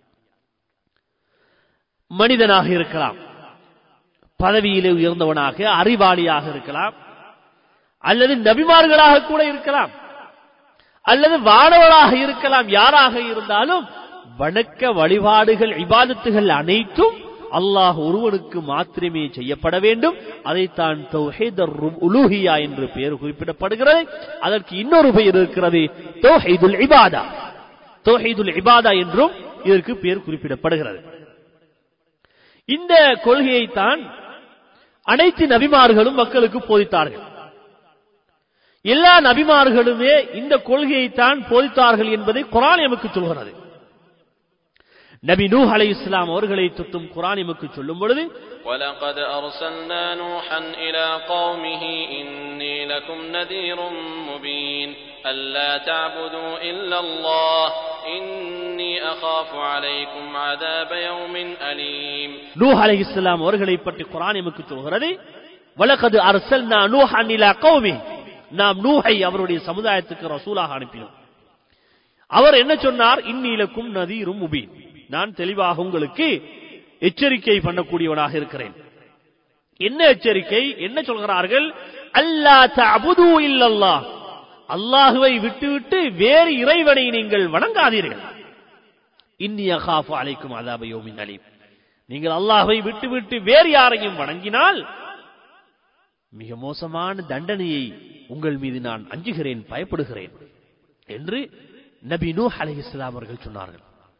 மனிதனாக இருக்கலாம், பதவியிலே உயர்ந்தவனாக அறிவாளியாக இருக்கலாம், அல்லது நபிமார்களாக கூட இருக்கலாம், அல்லது வானவராக இருக்கலாம். யாராக இருந்தாலும் வணக்க வழிபாடுகள் இபாதத்துகள் அனைத்தும் அல்லாஹ் ஒருவனுக்கு மாத்திரமே செய்யப்பட வேண்டும். அதைத்தான் தௌஹீத் உலூஹிய்யா என்று பெயர் குறிப்பிடப்படுகிறது. அதற்கு இன்னொரு பெயர் இருக்கிறது, தௌஹீதுல் இபாதா. தௌஹீதுல் இபாதா என்றும் இதற்கு பெயர் குறிப்பிடப்படுகிறது. இந்த கொள்கையைத்தான் அனைத்து நபிமார்களும் மக்களுக்கு போதித்தார்கள். எல்லா நபிமார்களுமே இந்த கொள்கையைத்தான் போதித்தார்கள் என்பதை குர்ஆன் எமக்கு சொல்கிறது. நபி நூஹ் அலைஹிஸ்ஸலாம் அவர்களை தொட்டும் குர்ஆன் எமக்கு சொல்லும் பொழுது, وَلَقَدْ أَرْسَلْنَا نُوحًا إِلَى قَوْمِهِ إِنِّي لَكُمْ نَذِيرٌ مُبِينٌ أَلَّا تَعْبُدُوا إِلَّا اللَّهَ إِنِّي أَخَافُ عَلَيْكُمْ عَذَابَ يَوْمٍ أَلِيمٍ. நூஹ் அலைஹிஸ்ஸலாம் அவர்களை பற்றி குர்ஆன் எமக்கு சொல்கிறது, وَلَقَدْ أَرْسَلْنَا نُوحًا إِلَى قَوْمِهِ, நாம் நூஹை அவருடைய சமுதாயத்துக்கு ரசூலாக அனுப்பினோம். அவர் என்ன சொன்னார், இன்னீ லக்கும் நதீரும் முபீன், நான் தெளிவாக உங்களுக்கு எச்சரிக்கை பண்ணக்கூடியவனாக இருக்கிறேன். என்ன எச்சரிக்கை, என்ன சொல்கிறார்கள், அல்லா தஅபுது இல்லல்லாஹ், அல்லாஹ்வை விட்டுவிட்டு வேறு இறைவனை நீங்கள் வணங்காதீர்கள். இன்னி அகாஃபு அலைக்கும் அஸாப யௌமின் அலீம், நீங்கள் அல்லாஹ்வை விட்டுவிட்டு வேறு யாரையும் வணங்கினால் மிக மோசமான தண்டனையை உங்கள் மீது நான் அஞ்சுகிறேன், பயப்படுகிறேன் என்று நபி நூஹ் அலைஹிஸ்ஸலாம் அவர்கள் சொன்னார்கள்.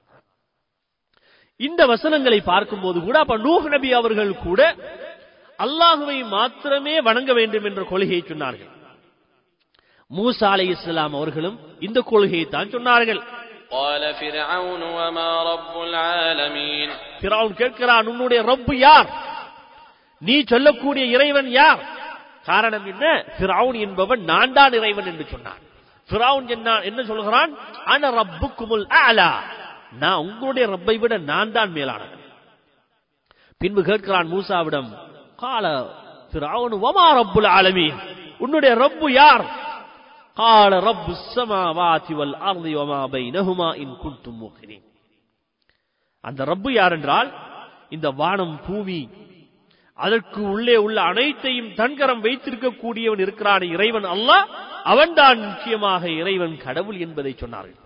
இந்த வசனங்களை பார்க்கும்போது கூட அப்ப நூஹ் நபி அவர்கள் கூட அல்லாஹ்வை மாத்திரமே வணங்க வேண்டும் என்ற கொள்கையை சொன்னார்கள். மூசா அலைஹிஸ்ஸலாம் அவர்களும் இந்த கொள்கையை தான் சொன்னார்கள். قال فرعون وما رب العالمين, ஃபிரௌன் கேட்கிறான், உன்னுடைய ரப்பு யார், நீ சொல்லக்கூடிய இறைவன் யார்? காரணம் என்ன, ஃபிரௌன் என்பவன் நான் தான் இறைவன் என்று சொன்னான். ஃபிரௌன் என்ன சொல்கிறான், அன ரப்புக்குமுல் அலா, நான் உங்களுடைய ரப்பை விட நான் தான் மேலானவன். பின்பு கேட்கிறான் மூசாவிடம், கால ஃபிரௌன் வமா ரப்புல் ஆலமீன், உன்னுடைய ரப்பு யார்? கால ரப்புஸ் ஸமாவாதி வல் அர்தி வமா பைனஹுமா இன் குன்தும் மூகினீன். அந்த ரப்பு யார் என்றால் இந்த வானம் பூமி அதற்கு உள்ளே உள்ள அனைத்தையும் தன்கரம் வைத்திருக்க கூடியவன் இருக்கிறான் இறைவன் அல்லாஹ். அவன்தான் நிச்சயமாக இறைவன் கடவுள் என்பதை சொன்னார்கள்.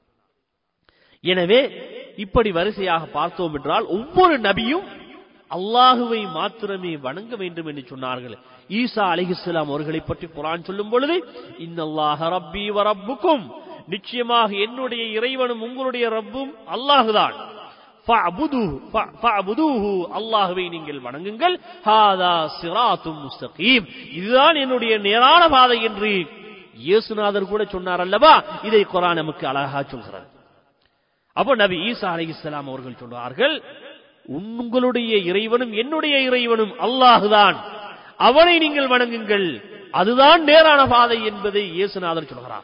எனவே இப்படி வரிசையாக பார்த்தோம் என்றால் ஒவ்வொரு நபியும் அல்லாஹுவை மாத்திரமே வணங்க வேண்டும் என்று சொன்னார்கள். ஈசா அலைஹிஸ்ஸலாம் அவர்களை பற்றி குர்ஆன் சொல்லும் பொழுது இன்னல்லாஹ ரப்பி வ ரப்புக்கும், நிச்சயமாக என்னுடைய இறைவனும் உங்களுடைய ரப்பும் அல்லாஹுதான். ஃபஅபுதூஹு, அல்லாஹ்வை நீங்கள் வணங்குங்கள். ஹாதா சிராத்தும் முஸ்தகீம், இதுதான் என்னுடைய நேரான பாதை என்று இயேசுநாதர் கூட சொன்னார் அல்லவா? இதை குர்ஆன் நமக்கு அழகாக சொல்கிறது. அப்போ நபி ஈசா அலைஹிஸ்ஸலாம் அவர்கள் சொன்னார்கள், உங்களுடைய இறைவனும் என்னுடைய இறைவனும் அல்லாஹுதான், அவனை நீங்கள் வணங்குங்கள், அதுதான் நேரான பாதை என்பதை இயேசுநாதர் சொல்கிறார்.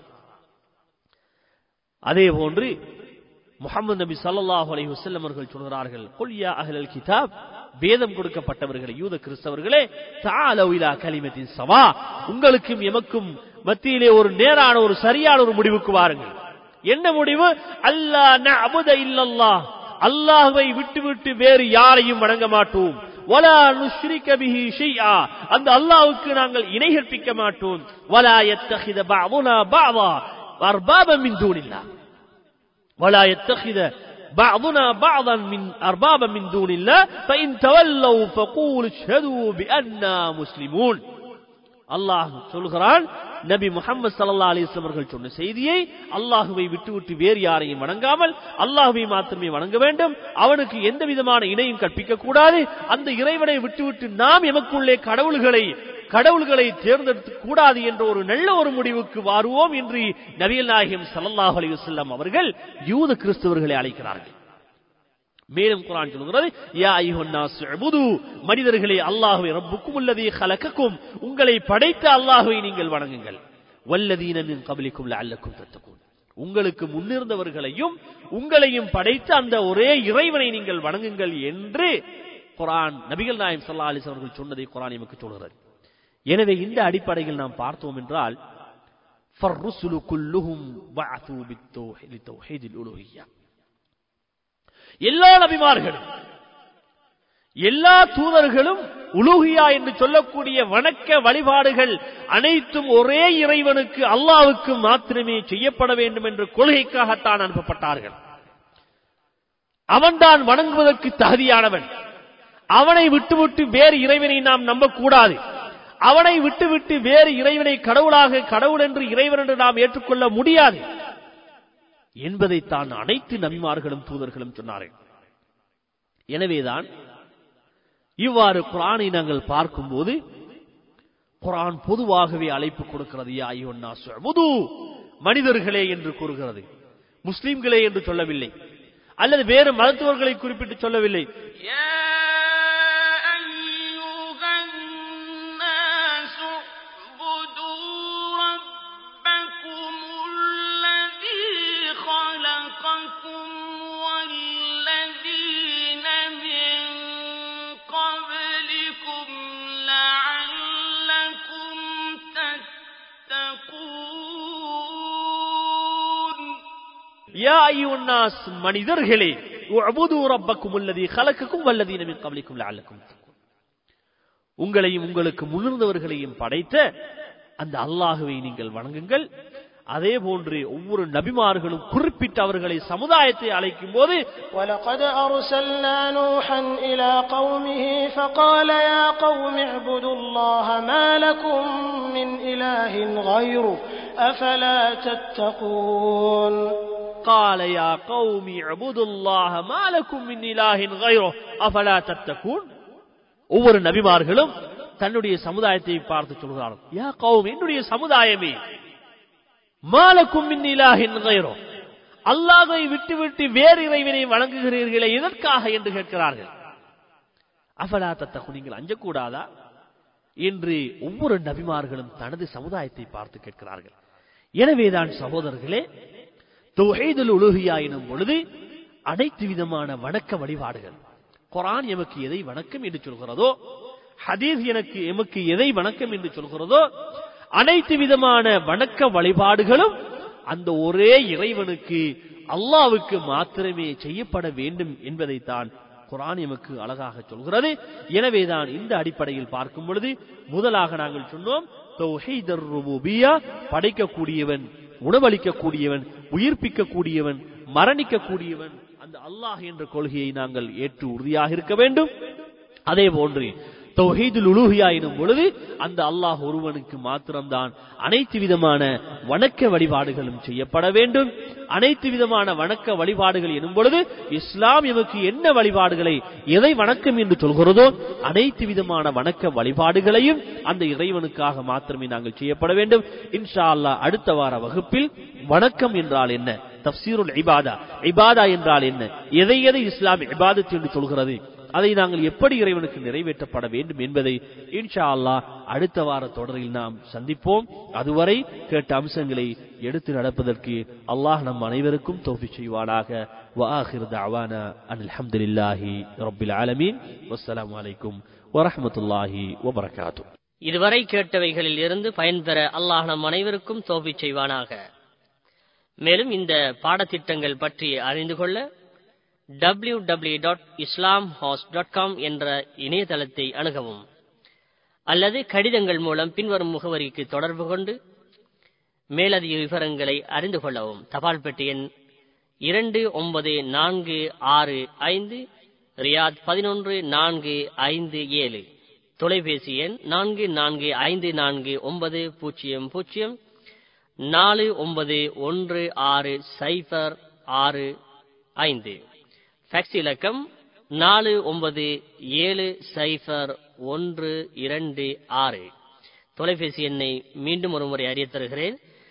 அதே போன்று முஹம்மது நபி ஸல்லல்லாஹு அலைஹி வஸல்லம் அவர்கள் சொல்கிறார்கள், குல் யா அஹ்லல் கிதாப், வேதம் கொடுக்கப்பட்டவர்களே, யூத கிறிஸ்தவர்களே, தஆலு இலா கலிமத்தின் ஸவா, உங்களுக்கும் எமக்கும் மத்தியிலே ஒரு நேரான ஒரு சரியான ஒரு முடிவுக்கு வாருங்கள். என்ன முடிவு? அல்லா நஅபுத இல்லல்லாஹ், அல்லாஹ்வை விட்டுவிட்டு வேறு யாரையும் வணங்க மாட்டோம். வலா நுஷ்ரிக பிஹி ஷைஆ, அந்த அல்லாஹ்வுக்கு நாங்கள் இணை கற்பிக்க மாட்டோம். வலா யத்தகித பஅதுனா பஅதா அர்பாபன் மின் தூனில்லாஹ், ولا يتخذ بعضنا بعضا من أربابا من دون الله فإن تولوا فقولوا اشهدوا بأننا مسلمون. அல்லாஹ் சொல்கிறான், நபி முஹம்மது ஸல்லல்லாஹு அலைஹி வஸல்லம் அவர்கள் சொன்ன செய்தியை, அல்லாஹ்வை விட்டுவிட்டு வேறு யாரையும் வணங்காமல் அல்லாஹ்வை மாத்திரமே வணங்க வேண்டும், அவனுக்கு எந்த விதமான இணையும் கற்பிக்க கூடாது, அந்த இறைவனை விட்டுவிட்டு நாம் எமக்குள்ளே கடவுள்களை தேர்ந்தெடுக்க கூடாது என்ற ஒரு நல்ல ஒரு முடிவுக்கு வருவோம் என்று நபிகள் நாயகம் ஸல்லல்லாஹு அலைஹி வஸல்லம் அவர்கள் யூத கிறிஸ்தவர்களை அழைக்கிறார்கள். மேலும் குர்ஆன் சொல்கிறது, யா அய்யுஹன் நாஸ் உபுது, மனிதர்களே, அல்லாஹ்வை ரப்புக்கும் அல்லதீ خلقக்கும், உங்களை படைத்த அல்லாஹ்வை நீங்கள் வணங்குங்கள். வல்லதீன மின் கப்லிக்கும் லஅல்லக்கும் தத்தகூன், உங்களுக்கு முன்னிருந்தவர்களையும் உங்களையும் படைத்த அந்த ஒரே இறைவனை நீங்கள் வணங்குங்கள் என்று குர்ஆன் நபிகள் நாயகம் ஸல்லல்லாஹு அலைஹி வஸல்லம் அவர்கள் சொன்னதை குர்ஆன் நமக்கு சொல்கிறது. எனவே இந்த அடிப்படையில் நாம் பார்த்தோம் என்றால் ஃபர்ருசுலு குல்லுஹும் பஅது பித்தௌஹீதில் உலூஹிய்யா, எல்லா நபிமார்களும் எல்லா தூதர்களும் உலூஹியா என்று சொல்லக்கூடிய வணக்க வழிபாடுகள் அனைத்தும் ஒரே இறைவனுக்கு அல்லாஹ்வுக்கு மாத்திரமே செய்யப்பட வேண்டும் என்ற கொள்கைக்காகத்தான் அனுப்பப்பட்டார்கள். அவன்தான் வணங்குவதற்கு தகுதியானவன், அவனை விட்டுவிட்டு வேறு இறைவனை நாம் நம்பக்கூடாது, அவனை விட்டுவிட்டு வேறு இறைவனை கடவுள் என்று இறைவன் என்று நாம் ஏற்றுக்கொள்ள முடியாது என்பதைத்தான் அனைத்து நபிமார்களும் தூதர்களும் சொன்னார்கள். எனவேதான் இவ்வாறு குர்ஆனை நாங்கள் பார்க்கும்போது குர்ஆன் பொதுவாகவே அழைப்பு கொடுக்கிறது, யா அய்யுஹன் நாஸ் உபுது, மனிதர்களே என்று கூறுகிறது, முஸ்லிம்களே என்று சொல்லவில்லை, அல்லது வேறு மதத்தவர்களை குறிப்பிட்டு சொல்லவில்லை. யா அய்யுஹன் நாஸ், மனிதர்களே, உஅ்புது ரப்பக்கும் அல்லதீ خلقக்கும் வல்லதீன மின் கப்லிக்கும் லஅல்லக்கும் தத்தகூன், உங்களையும் உங்களுக்கு முன்னிருந்தவர்களையும் படைத்த அந்த அல்லாஹ்வை நீங்கள் வணங்குங்கள். அதே போன்று ஒவ்வொரு நபிமார்களும் குறிப்பிட்ட அவர்களை சமுதாயத்தை அழைக்கும் போது وَلَقَدْ أَرْسَلْنَا نُوحًا إِلَى قَوْمِهِ فَقَالَ يَا قَوْمِ اعْبُدُوا اللَّهَ مَا لَكُمْ مِنْ إِلَٰهٍ غَيْرُهُ أَفَلَا تَتَّقُونَ. قال يا قوم اعبدوا الله ما لكم من إله غيره أفلا تتقون. ஒவ்வொரு நபிமார்களும் தன்னுடைய சமுதாயத்தை பார்த்து சொல்கிறார்கள், யா கௌம், என்னுடைய சமுதாயமே, மா லக்கும் மின் இலாஹின் கைரோ, அல்லாஹ்வை விட்டுவிட்டு வேறு இறைவனை வணங்குகிறீர்களே எதற்காக என்று கேட்கிறார்கள். அஃபலா தத்தகூன், நீங்கள் அஞ்சக்கூடாதா என்று ஒவ்வொரு நபிமார்களும் தனது சமுதாயத்தை பார்த்து கேட்கிறார்கள். எனவேதான் சகோதரர்களே, தௌஹீதுல் உலூஹியா எனும் பொழுது அனைத்து விதமான வணக்க வழிபாடுகள், குர்ஆன் எமக்கு எதை வணக்கம் என்று சொல்கிறதோ, ஹதீஸ் எமக்கு எதை வணக்கம் என்று சொல்கிறதோ, அனைத்து விதமான வணக்க வழிபாடுகளும் அந்த ஒரே இறைவனுக்கு அல்லாஹ்வுக்கு மாத்திரமே செய்யப்பட வேண்டும் என்பதைத்தான் குர்ஆன் எமக்கு அழகாக சொல்கிறது. எனவேதான் இந்த அடிப்படையில் பார்க்கும் பொழுது முதலாக நாங்கள் சொன்னோம் தௌஹீதுர் ருபூபிய்யா, படைக்கக்கூடியவன், உணவளிக்கக்கூடியவன், உயிர்ப்பிக்கக்கூடியவன், மரணிக்கக்கூடியவன் அந்த அல்லாஹ் என்ற கொள்கையை நாங்கள் ஏற்று உறுதியாக இருக்க வேண்டும். அதே போன்று தௌஹீதுல் உலூஹியா எனும் பொழுது அந்த அல்லாஹ் ஒருவனுக்கு மாத்திரம்தான் அனைத்து விதமான வணக்க வழிபாடுகளும் செய்யப்பட வேண்டும். அனைத்து விதமான வணக்க வழிபாடுகள் எனும் பொழுது இஸ்லாம் எமக்கு என்ன வழிபாடுகளை, எதை வணக்கம் என்று சொல்கிறதோ அனைத்து விதமான வணக்க வழிபாடுகளையும் அந்த இறைவனுக்காக மாத்திரமே நாங்கள் செய்யப்பட வேண்டும். இன்ஷா அல்லாஹ் அடுத்த வார வகுப்பில் வணக்கம் என்றால் என்ன, தஃப்சீருல் இபாதா, இபாதா என்றால் என்ன, எதை எதை இஸ்லாம் இபாதத் என்று சொல்கிறது, அதை நாங்கள் எப்படி இறைவனுக்கு நிறைவேற்றப்பட வேண்டும் என்பதை இன்ஷா அல்லாஹ் அடுத்த வார தொடரில் நாம் சந்திப்போம். அதுவரை கேட்ட அம்சங்களை எடுத்து நடப்பதற்கு அல்லாஹ் நம் அனைவருக்கும் தௌஃபீக் செய்வானாக. வஆகிரு தஅவானா அனில் ஹம்துலில்லாஹி ரப்பில் ஆலமீன். வஸ்ஸலாமு அலைக்கும் வரஹ்மத்துல்லாஹி வபரகாத்துஹு. இதுவரை கேட்டவைகளில் இருந்து பயன்பெற அல்லாஹ் நம் அனைவருக்கும் தௌஃபீக் செய்வானாக. மேலும் இந்த பாடத்திட்டங்கள் பற்றி அறிந்து கொள்ள www.islamhouse.com என்ற இணையதளத்தை அணுகவும் அல்லது கடிதங்கள் மூலம் பின்வரும் முகவரிக்கு தொடர்பு கொண்டு மேலதிக விவரங்களை அறிந்து கொள்ளவும். தபால் பெட்டி எண் 294665 ரியாத் 11457. தொலைபேசி எண் 445440491605. ஃபேக்ஸ் இலக்கம் 49701226. தொலைபேசி எண்ணை மீண்டும் ஒருமுறை அறியத் தருகிறேன்.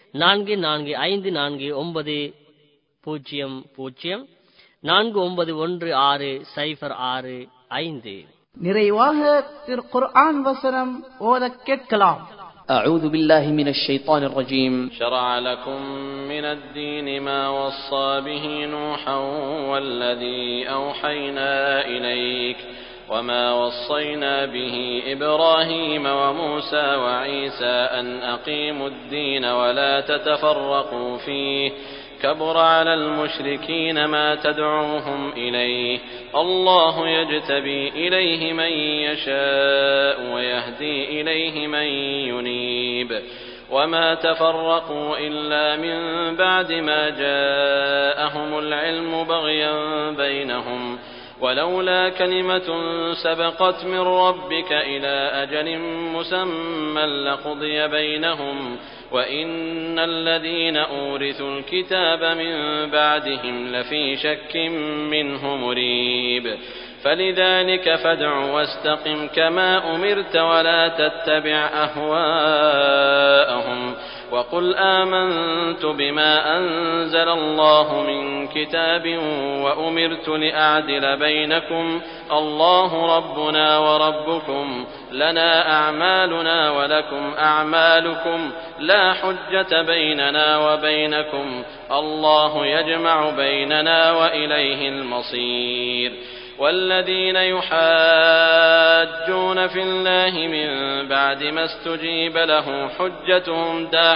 445540491605. நிறைவாக குர்ஆன் வசனம் ஓதக் கேட்கலாம். أعوذ بالله من الشيطان الرجيم. شرع لكم من الدين ما وصى به نوحا والذي أوحينا إليك وما وصينا به إبراهيم وموسى وعيسى أن أقيموا الدين ولا تتفرقوا فيه كبر على المشركين ما تدعوهم إليه الله يجتبي إليه من يشاء ويهدي إليه من ينيب وما تفرقوا إلا من بعد ما جاءهم العلم بغيا بينهم ولولا كلمة سبقت من ربك إلى أجل مسمى لقضي بينهم وإن الذين أورثوا الكتاب من بعدهم لفي شك منه مريب فلذلك فادع واستقم كما أمرت ولا تتبع أهواءهم وقل آمنت بما أنزل الله من كتاب وأمرت لأعدل بينكم الله ربنا وربكم لنا أعمالنا ولكم أعمالكم لا حجة بيننا وبينكم الله يجمع بيننا وإليه المصير والذين يحاجون في الله من بعد ما استجيب له حجتهم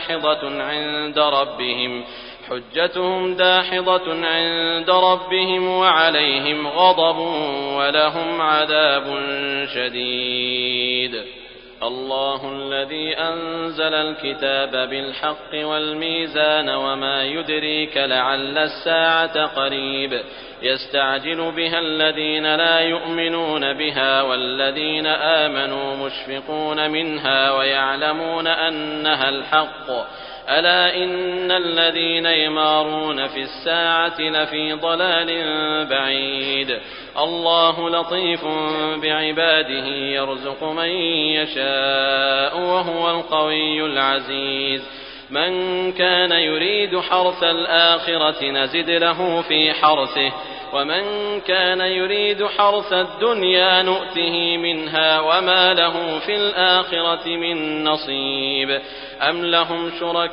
داحضة عند ربهم وعليهم غضب ولهم عذاب شديد الله الذي أنزل الكتاب بالحق والميزان وما يدريك لعل الساعة قريب يستعجل بها الذين لا يؤمنون بها والذين آمنوا مشفقون منها ويعلمون أنها الحق ألا إن الذين يمارون في الساعة لفي ضلال بعيد الله لطيف بعباده يرزق من يشاء وهو القوي العزيز من كان يريد حرث الآخرة نزد له في حرثه ومن كان يريد حرث الدنيا نؤته منها وما له في الآخرة من نصيب أم لهم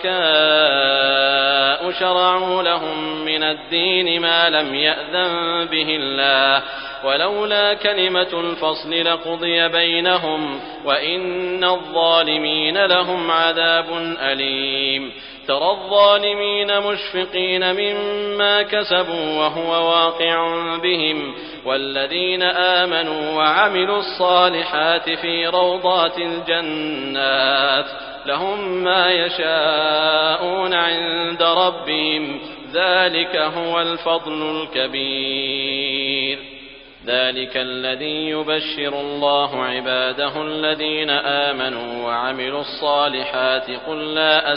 شركاء شرعوا لهم من الدين ما لم يأذن به الله ولولا كلمة الفصل لقضي بينهم وإن الظالمين لهم عذاب أليم ترى الظالمين مشفقين مما كسبوا وهو واقع بهم والذين آمنوا وعملوا الصالحات في روضات الجنات لهم ما يشاءون عند ربهم ذلك هو الفضل الكبير. ذلك الذي يبشر الله عباده الذين آمنوا وعملوا الصالحات قل لا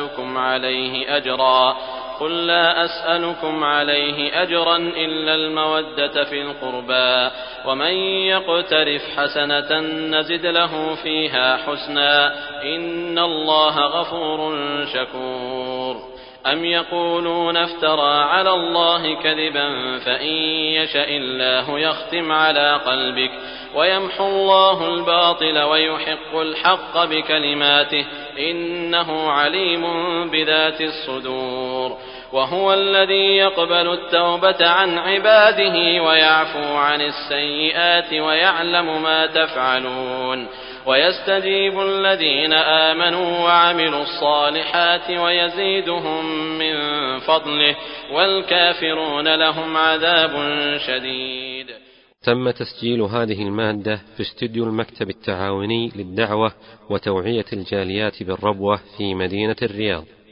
أسألكم عليه أجرا إلا المودة في القربى ومن يقترف حسنة نزد له فيها حسنا إن الله غفور شكور. أم يقولون افترى على الله كذبا فإن يشأ الله يختم على قلبك ويمحو الله الباطل ويحق الحق بكلماته إنه عليم بذات الصدور. وهو الذي يقبل التوبة عن عباده ويعفو عن السيئات ويعلم ما تفعلون ويستجيب الذين آمنوا وعملوا الصالحات ويزيدهم من فضله والكافرون لهم عذاب شديد. تم تسجيل هذه المادة في استوديو المكتب التعاوني للدعوة وتوعية الجاليات بالربوة في مدينة الرياض.